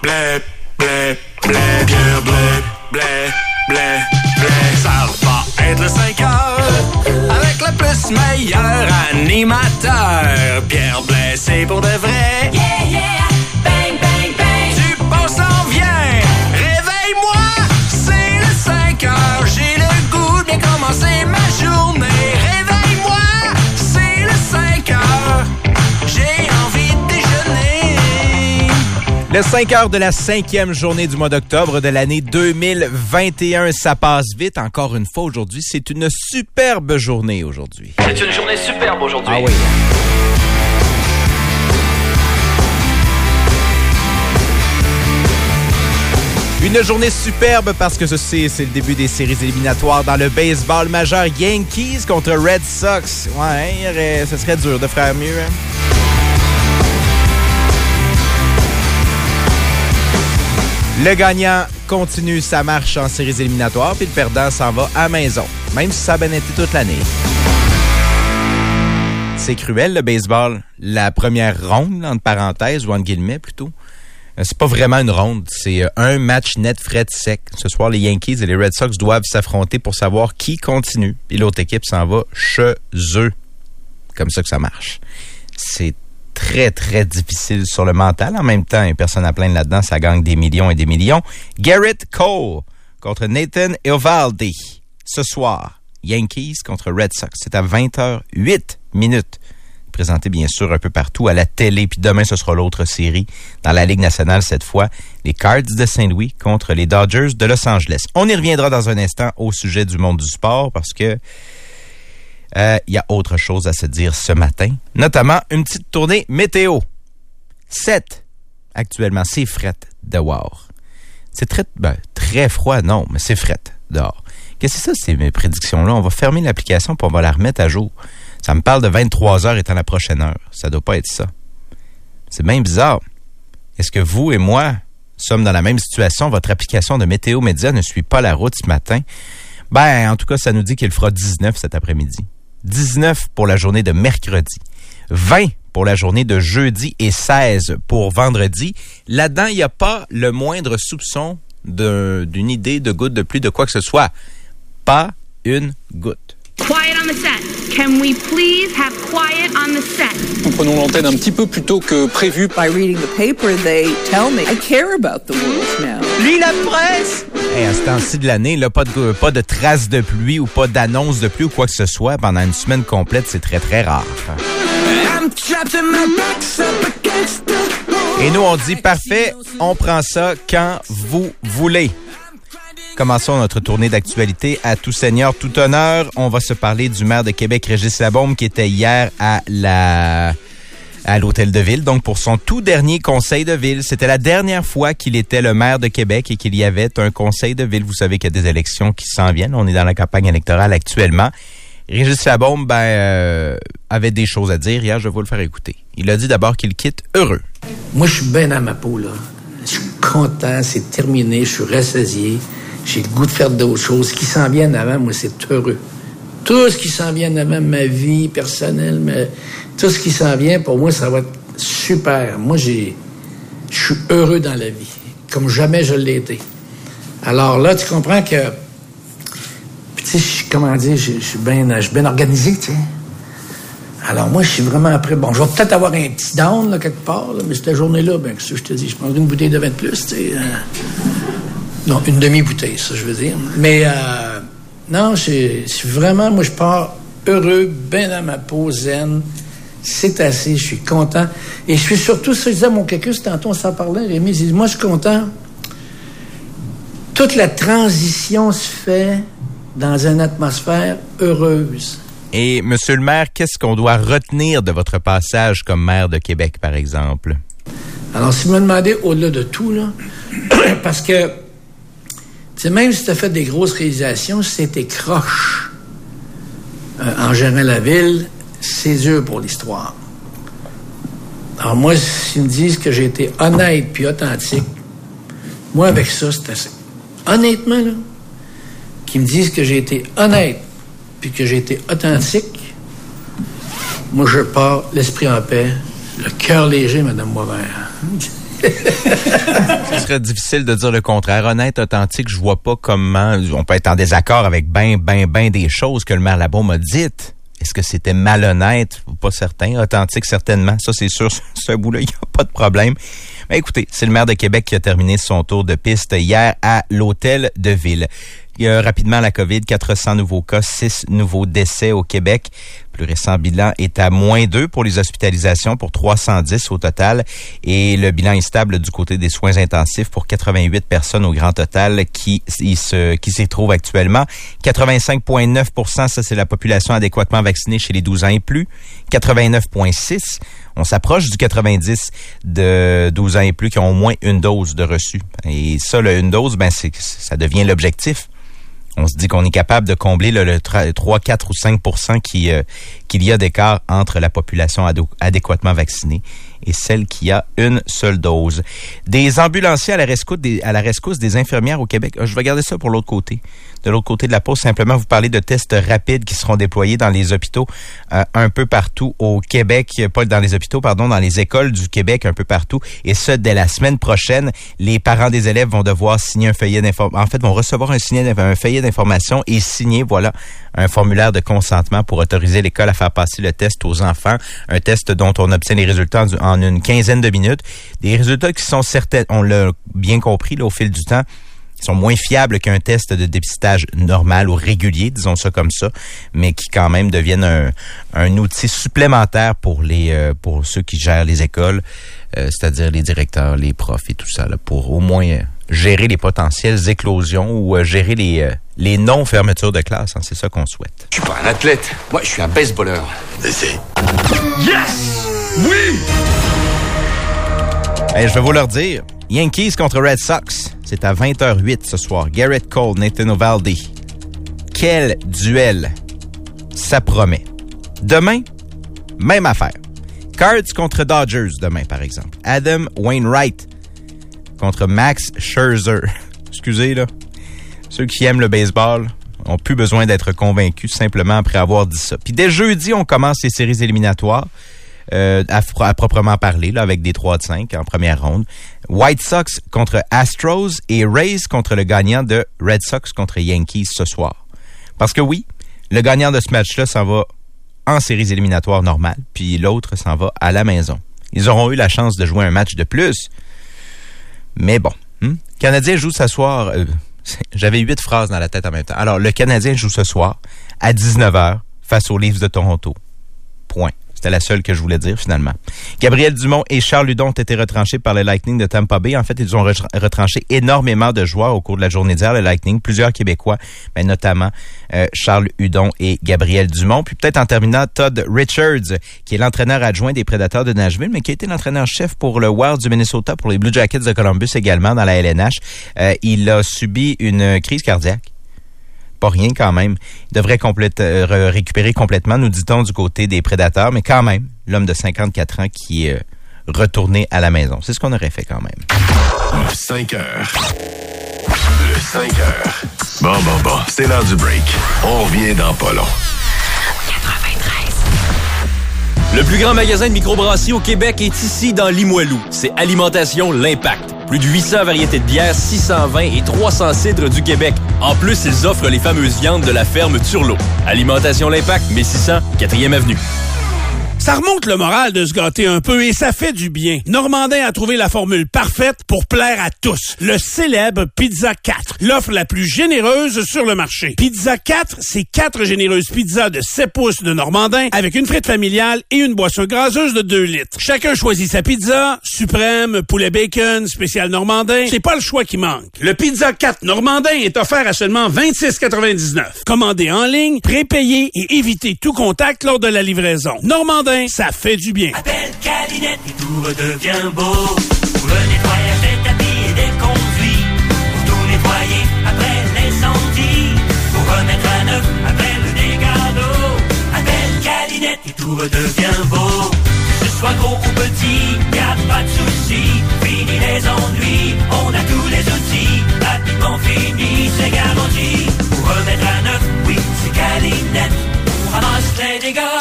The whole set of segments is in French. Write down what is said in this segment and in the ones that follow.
blé, blé, blé, Pierre Blé, blé, blé, blé. Ça va être le 5 heures avec le plus meilleur animateur. Pierre Blé, c'est pour de vrai. Yeah, yeah, bang, bang, bang. Du bon s'en vient. Réveille-moi, c'est le 5 heures. J'ai le goût de bien commencer ma journée. Réveille-moi, c'est le 5 heures. J'ai envie de déjeuner. Le 5 heures de la 5e journée du mois d'octobre de l'année 2021. Ça passe vite. Encore une fois, aujourd'hui, c'est une superbe journée aujourd'hui. C'est une journée superbe aujourd'hui. Ah oui. Une journée superbe parce que c'est le début des séries éliminatoires dans le baseball majeur. Yankees contre Red Sox. Ouais, ce serait dur de faire mieux. Hein? Le gagnant continue sa marche en séries éliminatoires, puis le perdant s'en va à maison, même si ça a bien été toute l'année. C'est cruel, le baseball. La première ronde, entre parenthèses, ou entre guillemets plutôt, c'est pas vraiment une ronde, c'est un match net fret sec. Ce soir, les Yankees et les Red Sox doivent s'affronter pour savoir qui continue. Puis l'autre équipe s'en va chez eux. Comme ça que ça marche. C'est très, très difficile sur le mental. En même temps, il n'y a personne à plaindre là-dedans, ça gagne des millions et des millions. Garrett Cole contre Nathan Eovaldi. Ce soir, Yankees contre Red Sox. C'est à 20h08. Présenté bien sûr un peu partout à la télé. Puis demain, ce sera l'autre série dans la Ligue nationale cette fois. Les Cards de Saint-Louis contre les Dodgers de Los Angeles. On y reviendra dans un instant au sujet du monde du sport parce que y a autre chose à se dire ce matin. Notamment une petite tournée météo. 7 actuellement, c'est fret dehors. C'est très froid, non, mais c'est fret dehors. Qu'est-ce que c'est ça, ces prédictions-là? On va fermer l'application puis on va la remettre à jour. Ça me parle de 23 heures étant la prochaine heure. Ça doit pas être ça. C'est bien bizarre. Est-ce que vous et moi sommes dans la même situation? Votre application de Météo Média ne suit pas la route ce matin? En tout cas, ça nous dit qu'il fera 19 cet après-midi. 19 pour la journée de mercredi. 20 pour la journée de jeudi et 16 pour vendredi. Là-dedans, il n'y a pas le moindre soupçon d'une idée de goutte de pluie, de quoi que ce soit. Pas une goutte. Quiet on the set. Can we please have quiet on the set? Nous prenons l'antenne un petit peu plus tôt que prévu. By reading the paper, they tell me I care about the world now. Lis la presse! À ce temps-ci de l'année, là, pas de traces de pluie ou pas d'annonce de pluie ou quoi que ce soit pendant une semaine complète, c'est très, très rare. Et nous, on dit parfait, on prend ça quand vous voulez. Commençons notre tournée d'actualité à tout seigneur, tout honneur. On va se parler du maire de Québec, Régis Labaume, qui était hier à l'Hôtel de Ville, donc pour son tout dernier conseil de ville. C'était la dernière fois qu'il était le maire de Québec et qu'il y avait un conseil de ville. Vous savez qu'il y a des élections qui s'en viennent. On est dans la campagne électorale actuellement. Régis Labaume, avait des choses à dire. Hier, je vais vous le faire écouter. Il a dit d'abord qu'il quitte heureux. Moi, je suis bien à ma peau, là. Je suis content, c'est terminé, je suis rassasié. J'ai le goût de faire d'autres choses. Ce qui s'en vient en avant, moi, c'est heureux. Tout ce qui s'en vient en avant, ma vie personnelle, tout ce qui s'en vient, pour moi, ça va être super. Moi, je suis heureux dans la vie, comme jamais je l'ai été. Alors là, tu comprends que... Puis tu sais, comment dire, je suis bien organisé, tu sais. Alors moi, je suis vraiment prêt. Bon, je vais peut-être avoir un petit down, là, quelque part, là, mais cette journée-là, qu'est-ce que je te dis? Je prendrai une bouteille de vin de plus, tu sais. Non, une demi-bouteille, ça, je veux dire. Mais, non, je suis vraiment... Moi, je pars heureux, bien dans ma peau, zen. C'est assez, je suis content. Et je suis surtout, ça, je disais à mon caucus, tantôt, on s'en parlait, Rémi, il dit, moi, je suis content. Toute la transition se fait dans une atmosphère heureuse. Et, monsieur le maire, qu'est-ce qu'on doit retenir de votre passage comme maire de Québec, par exemple? Alors, si vous me demandez, au-delà de tout, là, parce que, tu sais, même si tu as fait des grosses réalisations, si c'était croche en gérant la ville, c'est dur pour l'histoire. Alors, moi, s'ils me disent que j'ai été honnête puis authentique, moi, avec ça, c'est assez. Honnêtement, là, qu'ils me disent que j'ai été honnête puis que j'ai été authentique, moi, je pars l'esprit en paix, le cœur léger, Mme Boisvert. Ce serait difficile de dire le contraire. Honnête, authentique, je vois pas comment on peut être en désaccord avec ben des choses que le maire Labaume a dites. Est-ce que c'était malhonnête? Pas certain. Authentique, certainement. Ça, c'est sûr. Ce bout-là, il n'y a pas de problème. Mais écoutez, c'est le maire de Québec qui a terminé son tour de piste hier à l'Hôtel de Ville. Il y a rapidement la COVID, 400 nouveaux cas, 6 nouveaux décès au Québec. Le plus récent bilan est à -2 pour les hospitalisations, pour 310 au total. Et le bilan est stable du côté des soins intensifs pour 88 personnes au grand total qui s'y trouvent actuellement. 85,9 %, ça c'est la population adéquatement vaccinée chez les 12 ans et plus. 89,6 %. On s'approche du 90 de 12 ans et plus qui ont au moins une dose de reçu. Et ça, une dose, ça devient l'objectif. On se dit qu'on est capable de combler le 3, 4 ou 5 % qu'il y a d'écart entre la population adéquatement vaccinée et celle qui a une seule dose. Des ambulanciers à la rescousse des infirmières au Québec. Je vais garder ça pour l'autre côté. De l'autre côté de la pause, simplement vous parler de tests rapides qui seront déployés dans les hôpitaux un peu partout au Québec. Pas dans les hôpitaux, pardon, dans les écoles du Québec un peu partout. Et ce, dès la semaine prochaine, les parents des élèves vont devoir signer un feuillet d'information. En fait, vont recevoir un feuillet d'information et signer, un formulaire de consentement pour autoriser l'école à faire passer le test aux enfants. Un test dont on obtient les résultats en une quinzaine de minutes. Des résultats qui sont certains, on l'a bien compris là, au fil du temps, sont moins fiables qu'un test de dépistage normal ou régulier, disons ça comme ça, mais qui quand même deviennent un outil supplémentaire pour ceux qui gèrent les écoles, c'est-à-dire les directeurs, les profs et tout ça, là, pour au moins gérer les potentielles éclosions ou gérer les non-fermetures de classe. C'est ça qu'on souhaite. Je suis pas un athlète. Moi, je suis un baseballeur. Yes! Oui! Je vais vous leur dire. Yankees contre Red Sox. C'est à 20h08 ce soir. Garrett Cole, Nathan Eovaldi. Quel duel! Ça promet. Demain, même affaire. Cards contre Dodgers demain, par exemple. Adam Wainwright contre Max Scherzer. Excusez, là. Ceux qui aiment le baseball ont plus besoin d'être convaincus simplement après avoir dit ça. Puis dès jeudi, on commence les séries éliminatoires. À proprement parler, là, avec des 3 de 5 en première ronde. White Sox contre Astros et Rays contre le gagnant de Red Sox contre Yankees ce soir. Parce que oui, le gagnant de ce match-là s'en va en séries éliminatoires normales, puis l'autre s'en va à la maison. Ils auront eu la chance de jouer un match de plus. Mais bon, Canadien joue ce soir... J'avais 8 phrases dans la tête en même temps. Alors, le Canadien joue ce soir à 19h face aux Leafs de Toronto. Point. C'était la seule que je voulais dire, finalement. Gabriel Dumont et Charles Hudon ont été retranchés par le Lightning de Tampa Bay. En fait, ils ont retranché énormément de joueurs au cours de la journée d'hier, le Lightning. Plusieurs Québécois, mais notamment Charles Hudon et Gabriel Dumont. Puis peut-être en terminant, Todd Richards, qui est l'entraîneur adjoint des Prédateurs de Nashville, mais qui a été l'entraîneur-chef pour le Wild du Minnesota, pour les Blue Jackets de Columbus également dans la LNH. Il a subi une crise cardiaque. Pas rien quand même. Il devrait récupérer complètement, nous dit-on, du côté des Prédateurs, mais quand même, l'homme de 54 ans qui est retourné à la maison. C'est ce qu'on aurait fait quand même. Le 5 heures. Le 5 heures. Bon, c'est l'heure du break. On revient dans pas long. 93. Le plus grand magasin de microbrasserie au Québec est ici dans Limoilou. C'est Alimentation L'Impact. Plus de 800 variétés de bières, 600 vins et 300 cidres du Québec. En plus, ils offrent les fameuses viandes de la ferme Turlot. Alimentation L'Impact, 1600, 4e Avenue. Ça remonte le moral de se gâter un peu et ça fait du bien. Normandin a trouvé la formule parfaite pour plaire à tous. Le célèbre Pizza 4, l'offre la plus généreuse sur le marché. Pizza 4, c'est 4 généreuses pizzas de 7 pouces de Normandin avec une frite familiale et une boisson gazeuse de 2 litres. Chacun choisit sa pizza, suprême, poulet bacon, spécial Normandin. C'est pas le choix qui manque. Le Pizza 4 Normandin est offert à seulement 26,99. Commandez en ligne, prépayez et évitez tout contact lors de la livraison. Normandin, ça fait du bien. Appelle Calinette et tout redevient beau. Pour le nettoyage des tapis et des conduits. Pour tout nettoyer après l'incendie. Pour remettre à neuf après le dégât d'eau. Appelle Calinette et tout redevient beau. Que ce soit gros ou petit, y'a pas de souci. Fini les ennuis, on a tous les outils. Rapidement fini, c'est garanti. Pour remettre à neuf, oui, c'est Calinette. On ramasse les dégâts, on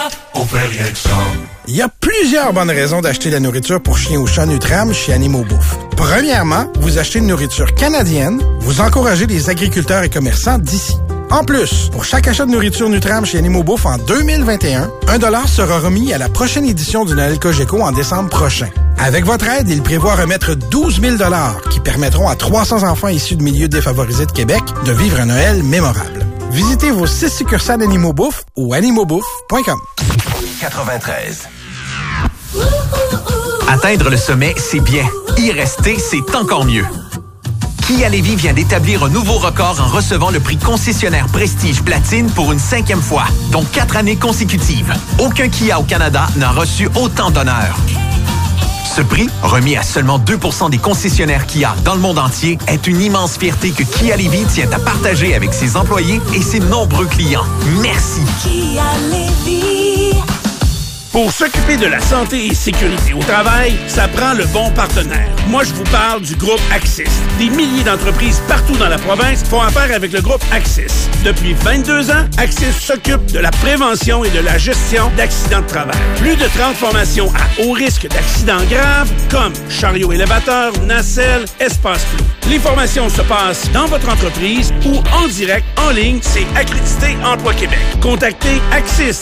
fait rien que ça. Il y a plusieurs bonnes raisons d'acheter de la nourriture pour chiens ou chats Nutram chez Animaux Bouffe. Premièrement, vous achetez une nourriture canadienne, vous encouragez les agriculteurs et commerçants d'ici. En plus, pour chaque achat de nourriture Nutram chez Animaux Bouffe en 2021, 1$ sera remis à la prochaine édition du Noël Cogeco en décembre prochain. Avec votre aide, il prévoit remettre 12 000 $ qui permettront à 300 enfants issus de milieux défavorisés de Québec de vivre un Noël mémorable. Visitez vos 6 succursales Animaux Bouffe ou animauxbouffe.com. 93. Atteindre le sommet, c'est bien. Y rester, c'est encore mieux. Kia Lévis vient d'établir un nouveau record en recevant le prix concessionnaire Prestige Platine pour une 5e fois, dont 4 années consécutives. Aucun Kia au Canada n'a reçu autant d'honneur. Ce prix, remis à seulement 2% des concessionnaires Kia dans le monde entier, est une immense fierté que Kia Lévis tient à partager avec ses employés et ses nombreux clients. Merci. Kia Lévis. Pour s'occuper de la santé et sécurité au travail, ça prend le bon partenaire. Moi, je vous parle du groupe Axis. Des milliers d'entreprises partout dans la province font affaire avec le groupe Axis. Depuis 22 ans, Axis s'occupe de la prévention et de la gestion d'accidents de travail. Plus de 30 formations à haut risque d'accidents graves, comme chariot élévateur, nacelle, espace clos. Les formations se passent dans votre entreprise ou en direct, en ligne, c'est Accrédité Emploi Québec. Contactez Axis,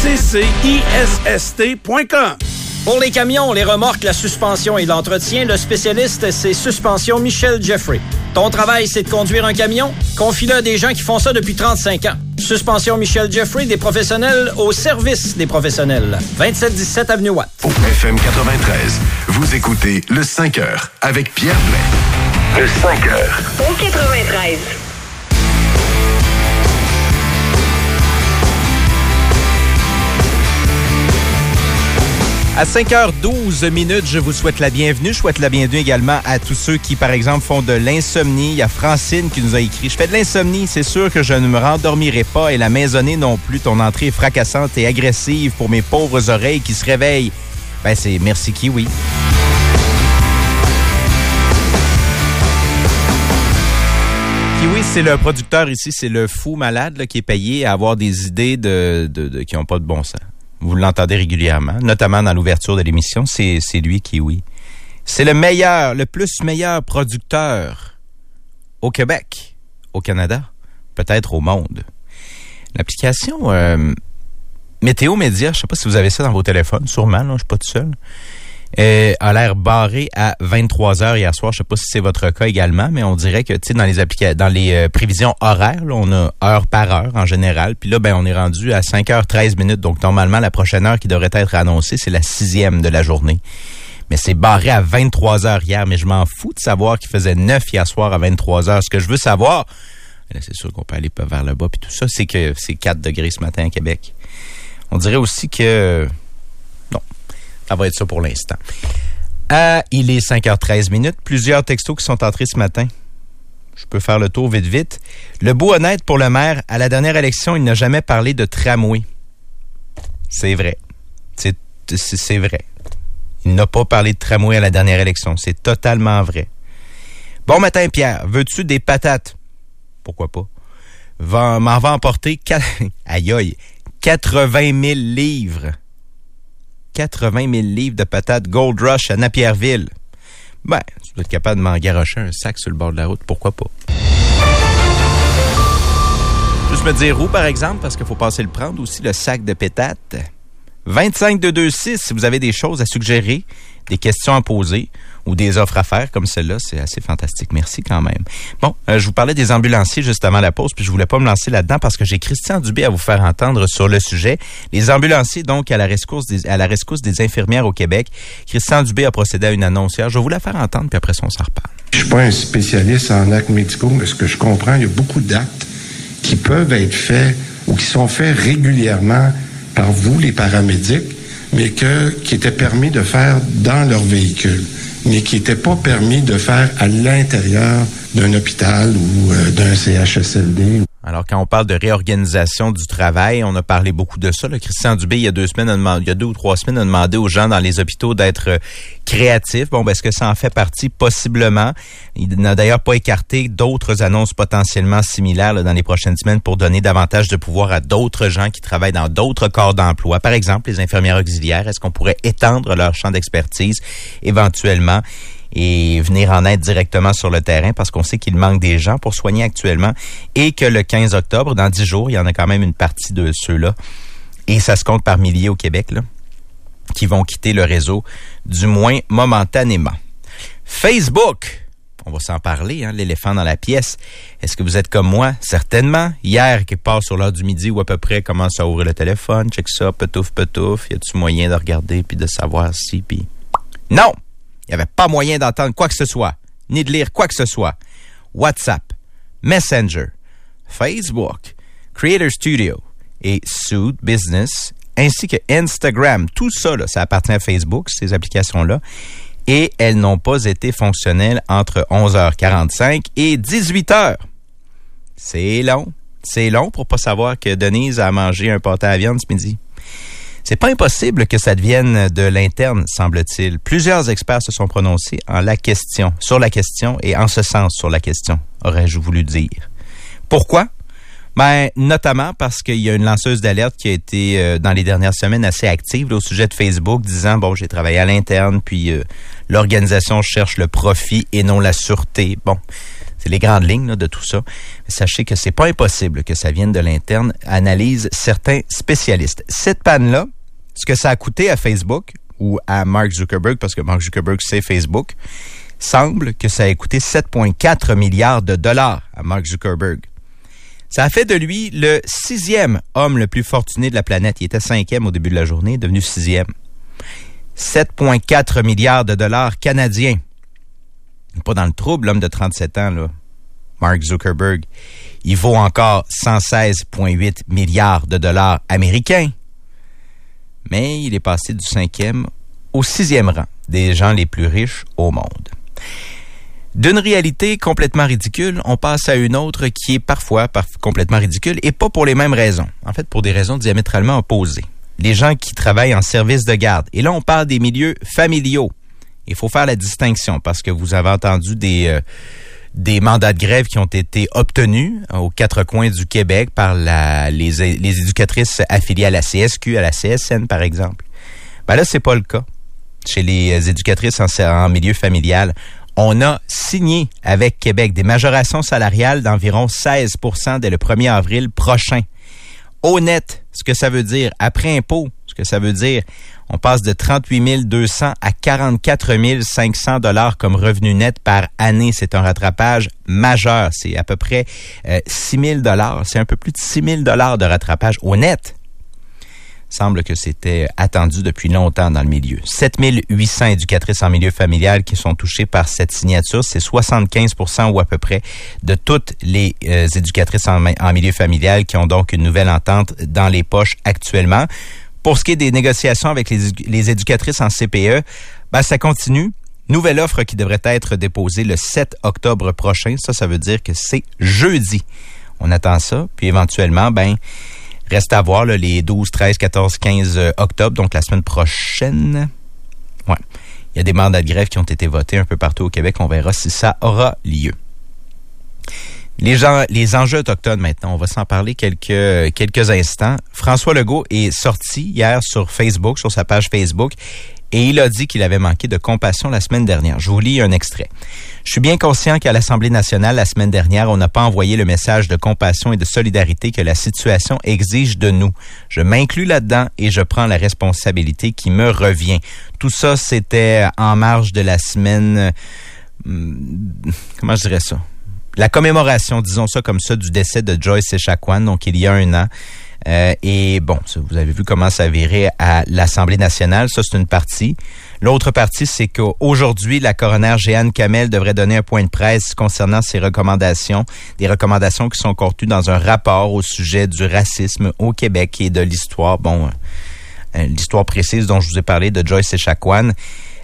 ACCISST.com. Pour les camions, les remorques, la suspension et l'entretien, le spécialiste, c'est Suspension Michel Jeffrey. Ton travail, c'est de conduire un camion? Confie-le à des gens qui font ça depuis 35 ans. Suspension Michel Jeffrey, des professionnels au service des professionnels. 2717 Avenue Watt. Au FM 93, vous écoutez le 5 heures avec Pierre Blais. Le 5 heures. Au 93. À 5h12, je vous souhaite la bienvenue. Je souhaite la bienvenue également à tous ceux qui, par exemple, font de l'insomnie. Il y a Francine qui nous a écrit « Je fais de l'insomnie, c'est sûr que je ne me rendormirai pas et la maisonnée non plus. Ton entrée est fracassante et agressive pour mes pauvres oreilles qui se réveillent. » Ben, c'est merci Kiwi. Kiwi, c'est le producteur ici, c'est le fou malade là, qui est payé à avoir des idées qui n'ont pas de bon sens. Vous l'entendez régulièrement, notamment dans l'ouverture de l'émission, c'est lui, Kiwi. C'est le meilleur producteur au Québec, au Canada, peut-être au monde. L'application Météo Média, je ne sais pas si vous avez ça dans vos téléphones, sûrement, là, je ne suis pas tout seul, a l'air barré à 23h hier soir. Je sais pas si c'est votre cas également, mais on dirait que, tu sais, dans les prévisions horaires, là, on a heure par heure en général. Puis là, ben, on est rendu à 5h13. Donc, normalement, la prochaine heure qui devrait être annoncée, c'est la 6e de la journée. Mais c'est barré à 23h hier. Mais je m'en fous de savoir qu'il faisait 9 hier soir à 23h. Ce que je veux savoir, là, c'est sûr qu'on peut aller vers le bas puis tout ça, c'est que c'est 4 degrés ce matin à Québec. On dirait aussi que... Ça va être ça pour l'instant. Il est 5h13. Plusieurs textos qui sont entrés ce matin. Je peux faire le tour vite. Le bout honnête pour le maire, à la dernière élection, il n'a jamais parlé de tramway. C'est vrai. C'est vrai. Il n'a pas parlé de tramway à la dernière élection. C'est totalement vrai. Bon matin, Pierre. Veux-tu des patates? Pourquoi pas? M'en va emporter 80 000 livres. 80 000 livres de patates Gold Rush à Napierville. Ben, tu dois être capable de m'engarocher un sac sur le bord de la route, pourquoi pas? Juste me dire où, par exemple, parce qu'il faut passer le prendre aussi, le sac de pétates. 25-226, si vous avez des choses à suggérer, des questions à poser ou des offres à faire comme celle-là, c'est assez fantastique. Merci quand même. Bon, je vous parlais des ambulanciers juste avant la pause, puis je voulais pas me lancer là-dedans parce que j'ai Christian Dubé à vous faire entendre sur le sujet. Les ambulanciers, donc, à la rescousse des infirmières au Québec. Christian Dubé a procédé à une annonce hier. Je vais vous la faire entendre, puis après ça, on s'en reparle. Je suis pas un spécialiste en actes médicaux, mais ce que je comprends, il y a beaucoup d'actes qui peuvent être faits ou qui sont faits régulièrement par vous, les paramédics, mais qui étaient permis de faire dans leur véhicule, mais qui n'étaient pas permis de faire à l'intérieur d'un hôpital ou d'un CHSLD. Alors, quand on parle de réorganisation du travail, on a parlé beaucoup de ça. Là. Christian Dubé, il y a 2 ou 3 semaines, a demandé aux gens dans les hôpitaux d'être créatifs. Bon, est-ce que ça en fait partie? Possiblement. Il n'a d'ailleurs pas écarté d'autres annonces potentiellement similaires là, dans les prochaines semaines pour donner davantage de pouvoir à d'autres gens qui travaillent dans d'autres corps d'emploi. Par exemple, les infirmières auxiliaires. Est-ce qu'on pourrait étendre leur champ d'expertise éventuellement et venir en aide directement sur le terrain parce qu'on sait qu'il manque des gens pour soigner actuellement et que le 15 octobre, dans 10 jours, il y en a quand même une partie de ceux-là et ça se compte par milliers au Québec là, qui vont quitter le réseau, du moins momentanément. Facebook, on va s'en parler, hein, l'éléphant dans la pièce. Est-ce que vous êtes comme moi? Certainement. Hier, quelque part sur l'heure du midi ou à peu près, commence à ouvrir le téléphone, check ça, petouf. Y a-tu moyen de regarder puis de savoir si, puis... Non! Il n'y avait pas moyen d'entendre quoi que ce soit, ni de lire quoi que ce soit. WhatsApp, Messenger, Facebook, Creator Studio et Suit Business, ainsi que Instagram. Tout ça, là, ça appartient à Facebook, ces applications-là. Et elles n'ont pas été fonctionnelles entre 11h45 et 18h. C'est long. C'est long pour pas savoir que Denise a mangé un pâté à viande ce midi. C'est pas impossible que ça devienne de l'interne, semble-t-il. Plusieurs experts se sont prononcés sur la question et en ce sens sur la question, aurais-je voulu dire. Pourquoi? Notamment parce qu'il y a une lanceuse d'alerte qui a été dans les dernières semaines assez active là, au sujet de Facebook, disant bon, j'ai travaillé à l'interne, puis l'organisation cherche le profit et non la sûreté. Bon, c'est les grandes lignes là, de tout ça. Mais sachez que c'est pas impossible que ça vienne de l'interne, analysent certains spécialistes. Cette panne-là, ce que ça a coûté à Facebook ou à Mark Zuckerberg, parce que Mark Zuckerberg c'est Facebook, semble que ça ait coûté 7,4 milliards de dollars à Mark Zuckerberg. Ça a fait de lui le 6e homme le plus fortuné de la planète. Il était 5e au début de la journée, devenu 6e. 7,4 milliards de dollars canadiens. Pas dans le trouble, l'homme de 37 ans, là. Mark Zuckerberg. Il vaut encore 116,8 milliards de dollars américains. Mais il est passé du 5e au 6e rang des gens les plus riches au monde. D'une réalité complètement ridicule, on passe à une autre qui est parfois complètement ridicule et pas pour les mêmes raisons. En fait, pour des raisons diamétralement opposées. Les gens qui travaillent en service de garde. Et là, on parle des milieux familiaux. Il faut faire la distinction parce que vous avez entendu des mandats de grève qui ont été obtenus aux 4 coins du Québec par les éducatrices affiliées à la CSQ, à la CSN, par exemple. Là, c'est pas le cas. Chez les éducatrices en milieu familial, on a signé avec Québec des majorations salariales d'environ 16% dès le 1er avril prochain. Au net, ce que ça veut dire, après impôt, ce que ça veut dire, on passe de 38 200 à 44 500 $ comme revenu net par année. C'est un rattrapage majeur. C'est à peu près 6 000 $. C'est un peu plus de 6 000 $ de rattrapage au net. Il semble que c'était attendu depuis longtemps dans le milieu. 7 800 éducatrices en milieu familial qui sont touchées par cette signature. C'est 75% ou à peu près de toutes les éducatrices en milieu familial qui ont donc une nouvelle entente dans les poches actuellement. Pour ce qui est des négociations avec les éducatrices en CPE, ça continue. Nouvelle offre qui devrait être déposée le 7 octobre prochain. Ça veut dire que c'est jeudi. On attend ça. Puis éventuellement, reste à voir là, les 12, 13, 14, 15 octobre, donc la semaine prochaine. Ouais. Il y a des mandats de grève qui ont été votés un peu partout au Québec. On verra si ça aura lieu. Les enjeux autochtones maintenant, on va s'en parler quelques instants. François Legault est sorti hier sur Facebook, sur sa page Facebook, et il a dit qu'il avait manqué de compassion la semaine dernière. Je vous lis un extrait. « Je suis bien conscient qu'à l'Assemblée nationale, la semaine dernière, on n'a pas envoyé le message de compassion et de solidarité que la situation exige de nous. Je m'inclus là-dedans et je prends la responsabilité qui me revient. » Tout ça, c'était en marge de la semaine... comment je dirais ça? La commémoration, disons ça comme ça, du décès de Joyce Echaquan, donc il y a 1 an. Et bon, vous avez vu comment ça virait à l'Assemblée nationale. Ça, c'est une partie. L'autre partie, c'est qu'aujourd'hui, la coroner Jeanne Kamel devrait donner un point de presse concernant ses recommandations, des recommandations qui sont contenues dans un rapport au sujet du racisme au Québec et de l'histoire, l'histoire précise dont je vous ai parlé de Joyce Echaquan.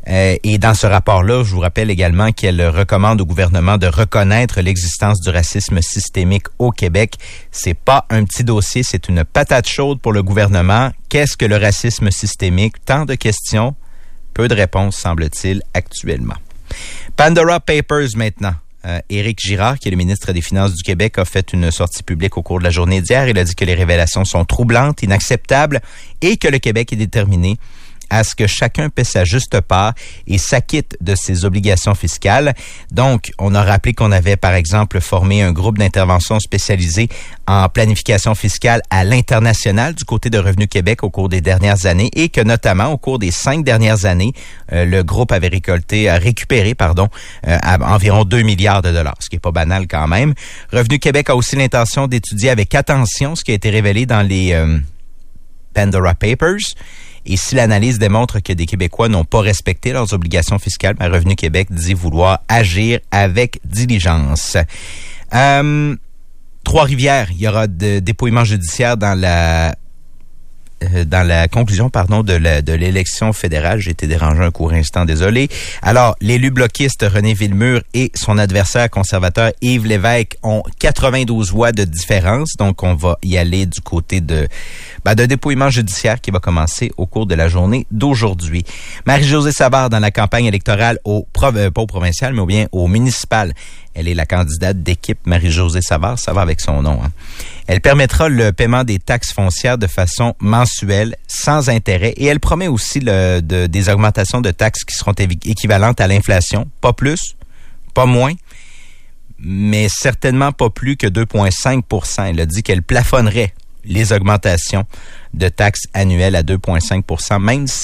Et dans ce rapport-là, je vous rappelle également qu'elle recommande au gouvernement de reconnaître l'existence du racisme systémique au Québec. C'est pas un petit dossier, c'est une patate chaude pour le gouvernement. Qu'est-ce que le racisme systémique? Tant de questions, peu de réponses, semble-t-il, actuellement. Pandora Papers maintenant. Éric Girard, qui est le ministre des Finances du Québec, a fait une sortie publique au cours de la journée d'hier. Il a dit que les révélations sont troublantes, inacceptables et que le Québec est déterminé à ce que chacun paie sa juste part et s'acquitte de ses obligations fiscales. Donc, on a rappelé qu'on avait, par exemple, formé un groupe d'intervention spécialisé en planification fiscale à l'international du côté de Revenu Québec au cours des dernières années et que, notamment, au cours des 5 dernières années, le groupe avait récupéré environ 2 milliards de dollars, ce qui est pas banal quand même. Revenu Québec a aussi l'intention d'étudier avec attention ce qui a été révélé dans les Pandora Papers. Et si l'analyse démontre que des Québécois n'ont pas respecté leurs obligations fiscales, Revenu Québec dit vouloir agir avec diligence. Trois-Rivières, il y aura de dépouillement judiciaire dans la conclusion de l'élection fédérale. J'ai été dérangé un court instant, désolé. Alors, l'élu bloquiste René Villemur et son adversaire conservateur Yves Lévesque ont 92 voix de différence. Donc, on va y aller du côté de dépouillement judiciaire qui va commencer au cours de la journée d'aujourd'hui. Marie-Josée Savard, dans la campagne électorale pas au provincial, mais bien au municipal. Elle est la candidate d'équipe Marie-Josée Savard. Ça va avec son nom. Elle permettra le paiement des taxes foncières de façon mensuelle, sans intérêt. Et elle promet aussi des augmentations de taxes qui seront équivalentes à l'inflation. Pas plus, pas moins, mais certainement pas plus que 2,5 %. Elle a dit qu'elle plafonnerait les augmentations de taxes annuelles à 2,5 %,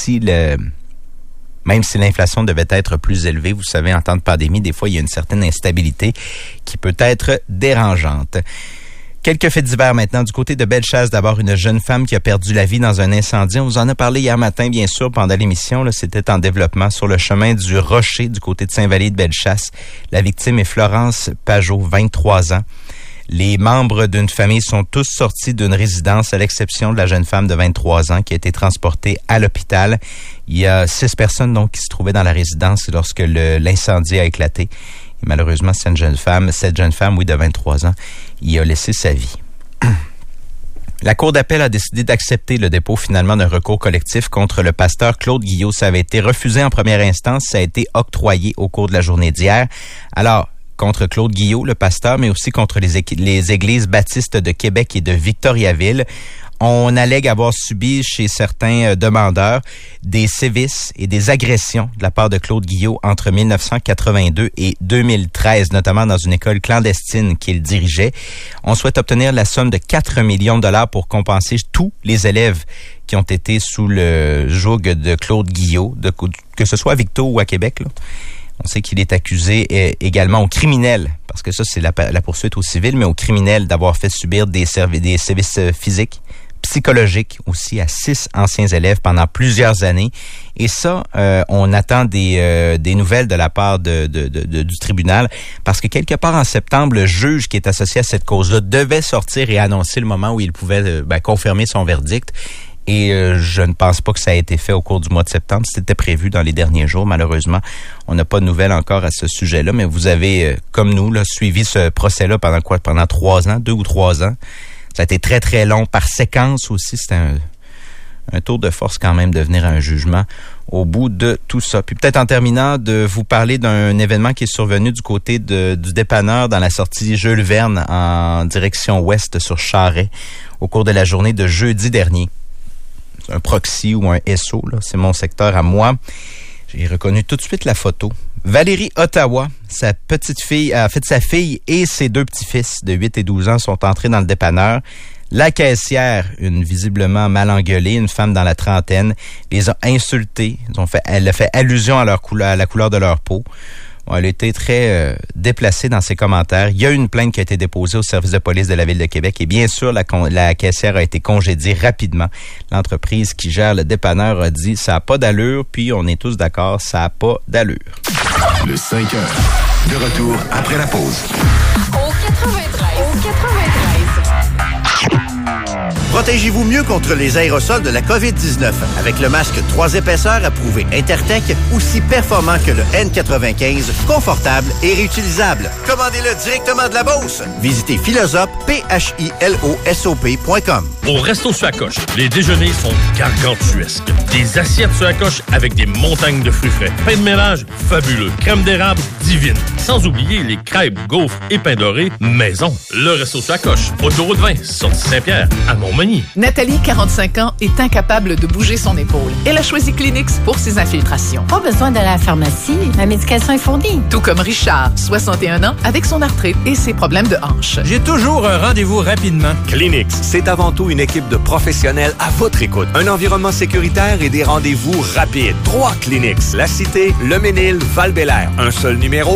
même si l'inflation devait être plus élevée. Vous savez, en temps de pandémie, des fois, il y a une certaine instabilité qui peut être dérangeante. Quelques faits divers maintenant. Du côté de Bellechasse, d'abord, une jeune femme qui a perdu la vie dans un incendie. On vous en a parlé hier matin, bien sûr, pendant l'émission. C'était en développement sur le chemin du Rocher, du côté de Saint-Vallier-de-Bellechasse. La victime est Florence Pajot, 23 ans. Les membres d'une famille sont tous sortis d'une résidence, à l'exception de la jeune femme de 23 ans qui a été transportée à l'hôpital. Il y a 6 personnes donc qui se trouvaient dans la résidence lorsque l'incendie a éclaté. Et malheureusement, cette jeune femme, de 23 ans, y a laissé sa vie. La Cour d'appel a décidé d'accepter le dépôt finalement d'un recours collectif contre le pasteur Claude Guillot. Ça avait été refusé en première instance, ça a été octroyé au cours de la journée d'hier. Alors, contre Claude Guillot, le pasteur, mais aussi contre les églises baptistes de Québec et de Victoriaville. On allègue avoir subi chez certains demandeurs des sévices et des agressions de la part de Claude Guillot entre 1982 et 2013, notamment dans une école clandestine qu'il dirigeait. On souhaite obtenir la somme de 4 millions de dollars pour compenser tous les élèves qui ont été sous le joug de Claude Guillot, que ce soit à Victo ou à Québec, là. On sait qu'il est accusé également aux criminels, parce que ça, c'est la poursuite au civil, mais aux criminels d'avoir fait subir des sévices physiques, psychologiques aussi à 6 anciens élèves pendant plusieurs années. Et ça, on attend des nouvelles de la part du tribunal, parce que quelque part en septembre, le juge qui est associé à cette cause-là devait sortir et annoncer le moment où il pouvait confirmer son verdict. Et je ne pense pas que ça a été fait au cours du mois de septembre. C'était prévu dans les derniers jours. Malheureusement, on n'a pas de nouvelles encore à ce sujet-là. Mais vous avez, comme nous, suivi ce procès-là pendant 3 ans, 2 ou 3 ans. Ça a été très, très long par séquence aussi. C'était un tour de force quand même de venir à un jugement au bout de tout ça. Puis peut-être en terminant, de vous parler d'un événement qui est survenu du côté du dépanneur dans la sortie Jules Verne en direction ouest sur Charest au cours de la journée de jeudi dernier. Un proxy ou un SO, là, c'est mon secteur à moi. J'ai reconnu tout de suite la photo. Valérie Ottawa, sa fille et ses 2 petits-fils de 8 et 12 ans sont entrés dans le dépanneur. La caissière, une visiblement mal engueulée, une femme dans la trentaine, les a insultés. Elle a fait allusion à la couleur de leur peau. Bon, elle a été très déplacée dans ses commentaires. Il y a eu une plainte qui a été déposée au service de police de la Ville de Québec et bien sûr, la caissière a été congédiée rapidement. L'entreprise qui gère le dépanneur a dit « ça n'a pas d'allure », puis on est tous d'accord, ça n'a pas d'allure. Le 5 heures. De retour après la pause. Au 93. Protégez-vous mieux contre les aérosols de la COVID-19 avec le masque 3 épaisseurs approuvé Intertech, aussi performant que le N95, confortable et réutilisable. Commandez-le directement de la Beauce. Visitez Philosophe, philosop.com. Au Resto sur la Coche, les déjeuners sont gargantuesques. Des assiettes sur la coche avec des montagnes de fruits frais. Pain de mélange fabuleux. Crème d'érable divine. Sans oublier les crêpes, gaufres et pain doré maison. Le Resto sur la Coche. Autoroute 20, sortie Saint-Pierre, à Montmagny. Nathalie, 45 ans, est incapable de bouger son épaule. Elle a choisi Kleenex pour ses infiltrations. Pas besoin d'aller à la pharmacie. La médication est fournie. Tout comme Richard, 61 ans, avec son arthrite et ses problèmes de hanche. J'ai toujours un rendez-vous rapidement. Kleenex, c'est avant tout une équipe de professionnels à votre écoute. Un environnement sécuritaire et des rendez-vous rapides. 3 Kleenex, La Cité, Le Ménil, Val-Bélair. Un seul numéro,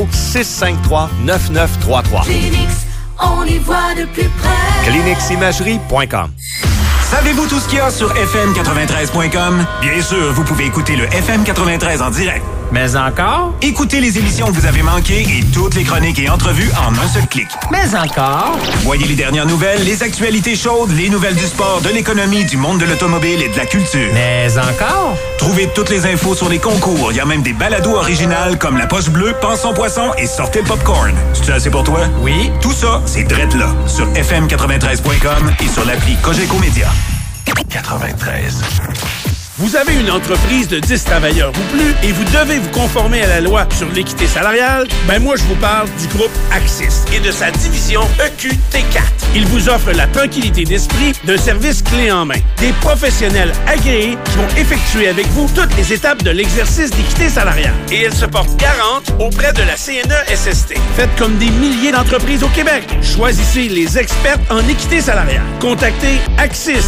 653-9933. Kleenex, on y voit de plus près. KleenexImagerie.com. Savez-vous tout ce qu'il y a sur FM93.com? Bien sûr, vous pouvez écouter le FM 93 en direct. Mais encore? Écoutez les émissions que vous avez manquées et toutes les chroniques et entrevues en un seul clic. Mais encore? Voyez les dernières nouvelles, les actualités chaudes, les nouvelles du sport, de l'économie, du monde de l'automobile et de la culture. Mais encore? Trouvez toutes les infos sur les concours. Il y a même des balados originales comme La Poche Bleue, Pense son poisson et Sortez le popcorn. C'est assez pour toi? Oui. Tout ça, c'est drette là, sur fm93.com et sur l'appli Cogeco Média. 93. Vous avez une entreprise de 10 travailleurs ou plus et vous devez vous conformer à la loi sur l'équité salariale? Ben moi, je vous parle du groupe Axis et de sa division EQT4. Il vous offre la tranquillité d'esprit d'un service clé en main. Des professionnels agréés qui vont effectuer avec vous toutes les étapes de l'exercice d'équité salariale. Et elle se porte garante auprès de la CNE-SST. Faites comme des milliers d'entreprises au Québec. Choisissez les experts en équité salariale. Contactez Axis,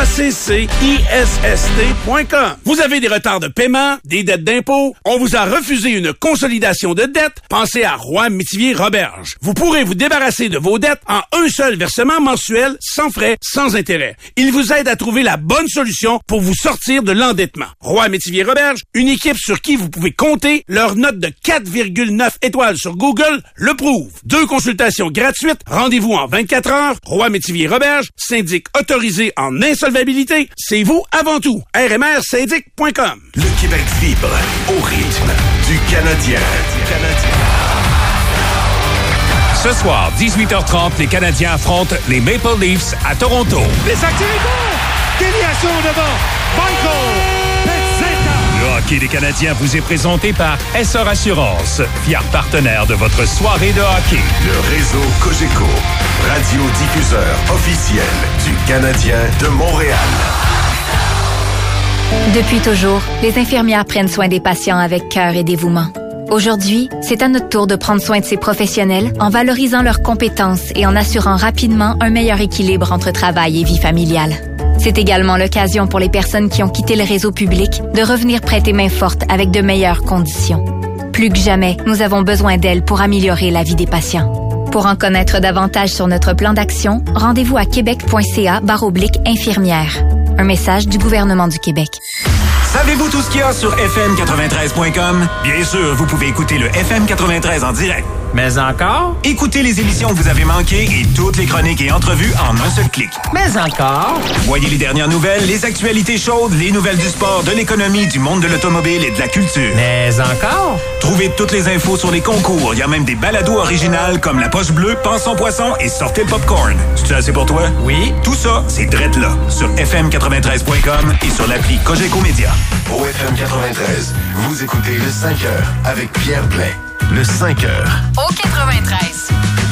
ACCISST.com. Vous avez des retards de paiement, des dettes d'impôts, on vous a refusé une consolidation de dettes, pensez à Roy-Métivier-Roberge. Vous pourrez vous débarrasser de vos dettes en un seul versement mensuel, sans frais, sans intérêt. Il vous aide à trouver la bonne solution pour vous sortir de l'endettement. Roy-Métivier-Roberge, une équipe sur qui vous pouvez compter, leur note de 4,9 étoiles sur Google le prouve. 2 consultations gratuites, rendez-vous en 24 heures, Roy-Métivier-Roberge, syndic autorisé en insolvabilité, c'est vous avant tout. RMRsyndic.com. Le Québec vibre au rythme du Canadien. Ce soir, 18h30, les Canadiens affrontent les Maple Leafs à Toronto. Les activités! Déviation devant! Michael Pezzetta! Le hockey des Canadiens vous est présenté par SR Assurance, fier partenaire de votre soirée de hockey. Le réseau Cogeco, radiodiffuseur officiel du Canadien de Montréal. Depuis toujours, les infirmières prennent soin des patients avec cœur et dévouement. Aujourd'hui, c'est à notre tour de prendre soin de ces professionnels en valorisant leurs compétences et en assurant rapidement un meilleur équilibre entre travail et vie familiale. C'est également l'occasion pour les personnes qui ont quitté le réseau public de revenir prêter main forte avec de meilleures conditions. Plus que jamais, nous avons besoin d'elles pour améliorer la vie des patients. Pour en connaître davantage sur notre plan d'action, rendez-vous à québec.ca/infirmière. Un message du gouvernement du Québec. Savez-vous tout ce qu'il y a sur FM93.com? Bien sûr, vous pouvez écouter le FM 93 en direct. Mais encore? Écoutez les émissions que vous avez manquées et toutes les chroniques et entrevues en un seul clic. Mais encore? Voyez les dernières nouvelles, les actualités chaudes, les nouvelles du sport, de l'économie, du monde de l'automobile et de la culture. Mais encore? Trouvez toutes les infos sur les concours. Il y a même des balados originales comme La Poche Bleue, Pense son poisson et Sortez le popcorn. C'est assez pour toi? Oui. Tout ça, c'est drette là, sur fm93.com et sur l'appli Cogeco Média. Au FM 93, vous écoutez le 5 heures avec Pierre Blais. Le 5 heures. Au 93.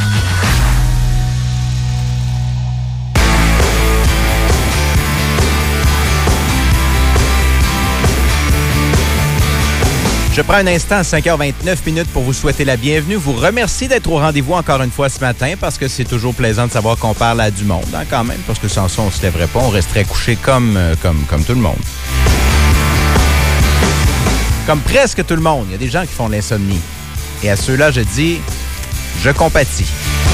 Je prends un instant à 5h29 pour vous souhaiter la bienvenue. Vous remercie d'être au rendez-vous encore une fois ce matin parce que c'est toujours plaisant de savoir qu'on parle à du monde, hein, quand même, parce que sans ça, on se lèverait pas, on resterait couché comme tout le monde. Comme presque tout le monde. Il y a des gens qui font de l'insomnie. Et à ceux-là, je dis, je compatis.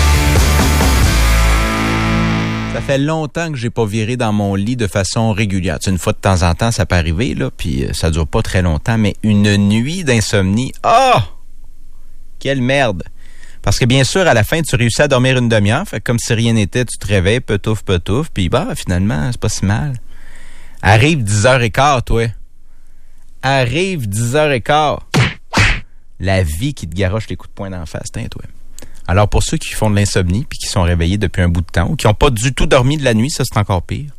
Ça fait longtemps que j'ai pas viré dans mon lit de façon régulière. Une fois de temps en temps, ça peut arriver, là, puis ça dure pas très longtemps, mais une nuit d'insomnie, quelle merde! Parce que bien sûr, à la fin, tu réussis à dormir une demi-heure. Fait que comme si rien n'était, tu te réveilles, petouf, puis finalement, c'est pas si mal. Arrive 10h15, toi. Arrive 10h15. La vie qui te garoche les coups de poing d'en face, toi. Alors, pour ceux qui font de l'insomnie puis qui sont réveillés depuis un bout de temps ou qui n'ont pas du tout dormi de la nuit, ça, c'est encore pire.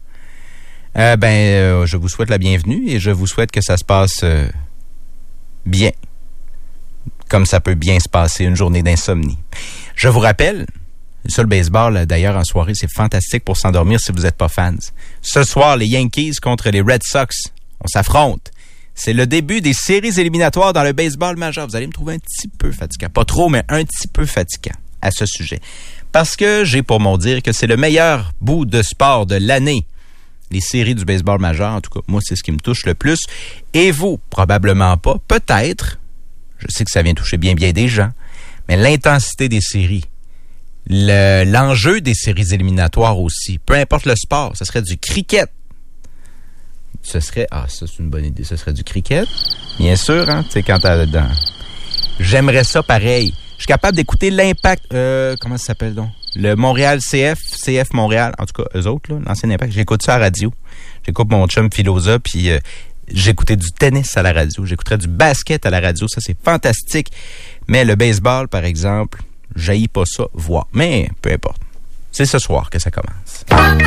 Je vous souhaite la bienvenue et je vous souhaite que ça se passe bien. Comme ça peut bien se passer une journée d'insomnie. Je vous rappelle, ça, le baseball, d'ailleurs, en soirée, c'est fantastique pour s'endormir si vous n'êtes pas fans. Ce soir, les Yankees contre les Red Sox, on s'affronte. C'est le début des séries éliminatoires dans le baseball majeur. Vous allez me trouver un petit peu fatigant. Pas trop, mais un petit peu fatigant à ce sujet. Parce que j'ai pour mon dire que c'est le meilleur bout de sport de l'année. Les séries du baseball majeur, en tout cas, moi, c'est ce qui me touche le plus. Et vous, probablement pas. Peut-être, je sais que ça vient toucher bien des gens, mais l'intensité des séries, l'enjeu des séries éliminatoires aussi, peu importe le sport, ce serait du cricket. Ça, c'est une bonne idée. Ce serait du cricket. Bien sûr, hein. Tu sais, quand t'as dedans. J'aimerais ça pareil. Je suis capable d'écouter l'Impact. Comment ça s'appelle donc? Le Montréal CF Montréal. En tout cas, eux autres, là, l'ancien Impact. J'écoute ça à la radio. J'écoute mon chum Philosa, puis j'écoutais du tennis à la radio. J'écouterais du basket à la radio. Ça, c'est fantastique. Mais le baseball, par exemple, j'haïs pas ça, voir. Mais peu importe. C'est ce soir que ça commence.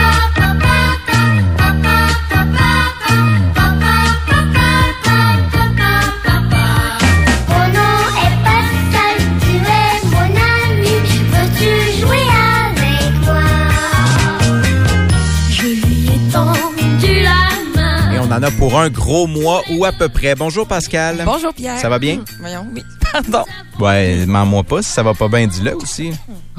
On en a pour un gros mois ou à peu près. Bonjour Pascal. Bonjour Pierre. Ça va bien? Voyons, oui. Pardon. Ouais, mens-moi pas. Si ça va pas bien, dis-le aussi.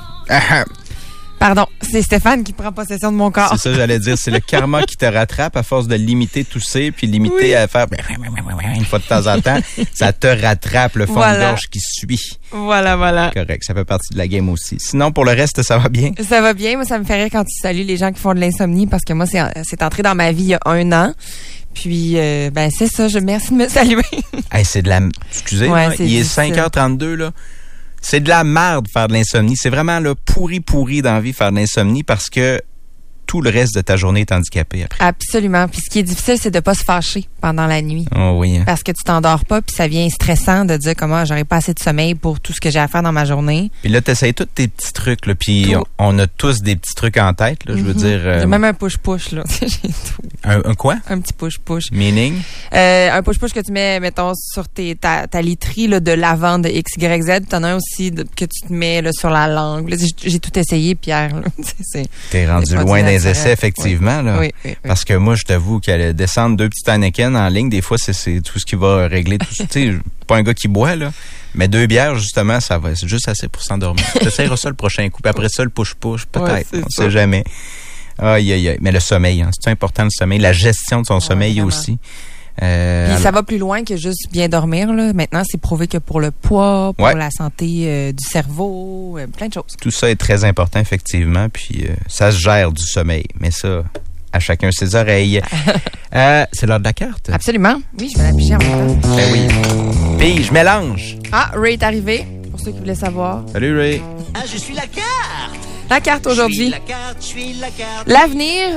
Pardon, c'est Stéphane qui prend possession de mon corps. C'est ça, j'allais dire. C'est le karma qui te rattrape à force de limiter tousser puis limiter à faire une fois de temps en temps. Ça te rattrape le fond de gorge qui suit. Voilà. Correct, ça fait partie de la game aussi. Sinon, pour le reste, ça va bien? Ça va bien. Moi, ça me fait rire quand tu salues les gens qui font de l'insomnie parce que moi, c'est entré dans ma vie il y a 1 an. Puis, c'est ça. Merci de me saluer. Hey, c'est de la... Excusez, ouais, il est 5h32, là. C'est de la merde faire de l'insomnie. C'est vraiment là, pourri dans la vie faire de l'insomnie parce que tout le reste de ta journée est handicapé après. Absolument. Puis ce qui est difficile, c'est de pas se fâcher pendant la nuit. Oh oui. Hein. Parce que tu t'endors pas, puis ça vient stressant de dire comment j'aurais pas assez de sommeil pour tout ce que j'ai à faire dans ma journée. Puis là, t'essayes tous tes petits trucs, là, puis on a tous des petits trucs en tête, là, je veux dire... J'ai même un push-push, là. J'ai tout. Un quoi? Un petit push-push. Meaning? Un push-push que tu mets, mettons, sur ta literie là, de lavande XYZ. T'en as un aussi que tu te mets là, sur la langue. Là, j'ai tout essayé, Pierre. Là. T'es rendu loin des essais, effectivement. Oui. Là. Oui. Parce que moi, je t'avoue qu'elle descendre 2 petites Heineken en ligne, des fois, c'est tout ce qui va régler tout ça. Tu sais, pas un gars qui boit, là. Mais 2 bières, justement, c'est juste assez pour s'endormir. Tu essaieras ça le prochain coup. Puis après ça, le push-push, peut-être. On ne sait jamais. Aïe. Mais le sommeil, hein, c'est important, le sommeil. La gestion de son sommeil vraiment. Aussi. Puis ça va plus loin que juste bien dormir. Là. Maintenant, c'est prouvé que pour le poids, pour la santé du cerveau, plein de choses. Tout ça est très important, effectivement. Puis ça se gère du sommeil. Mais ça, à chacun ses oreilles. C'est l'heure de la carte. Absolument. Oui, je vais la piger en même temps. Ben oui. Puis, je mélange. Ah, Ray est arrivé, pour ceux qui voulaient savoir. Salut, Ray. Ah, je suis la carte. La carte aujourd'hui. Je suis la carte. L'avenir.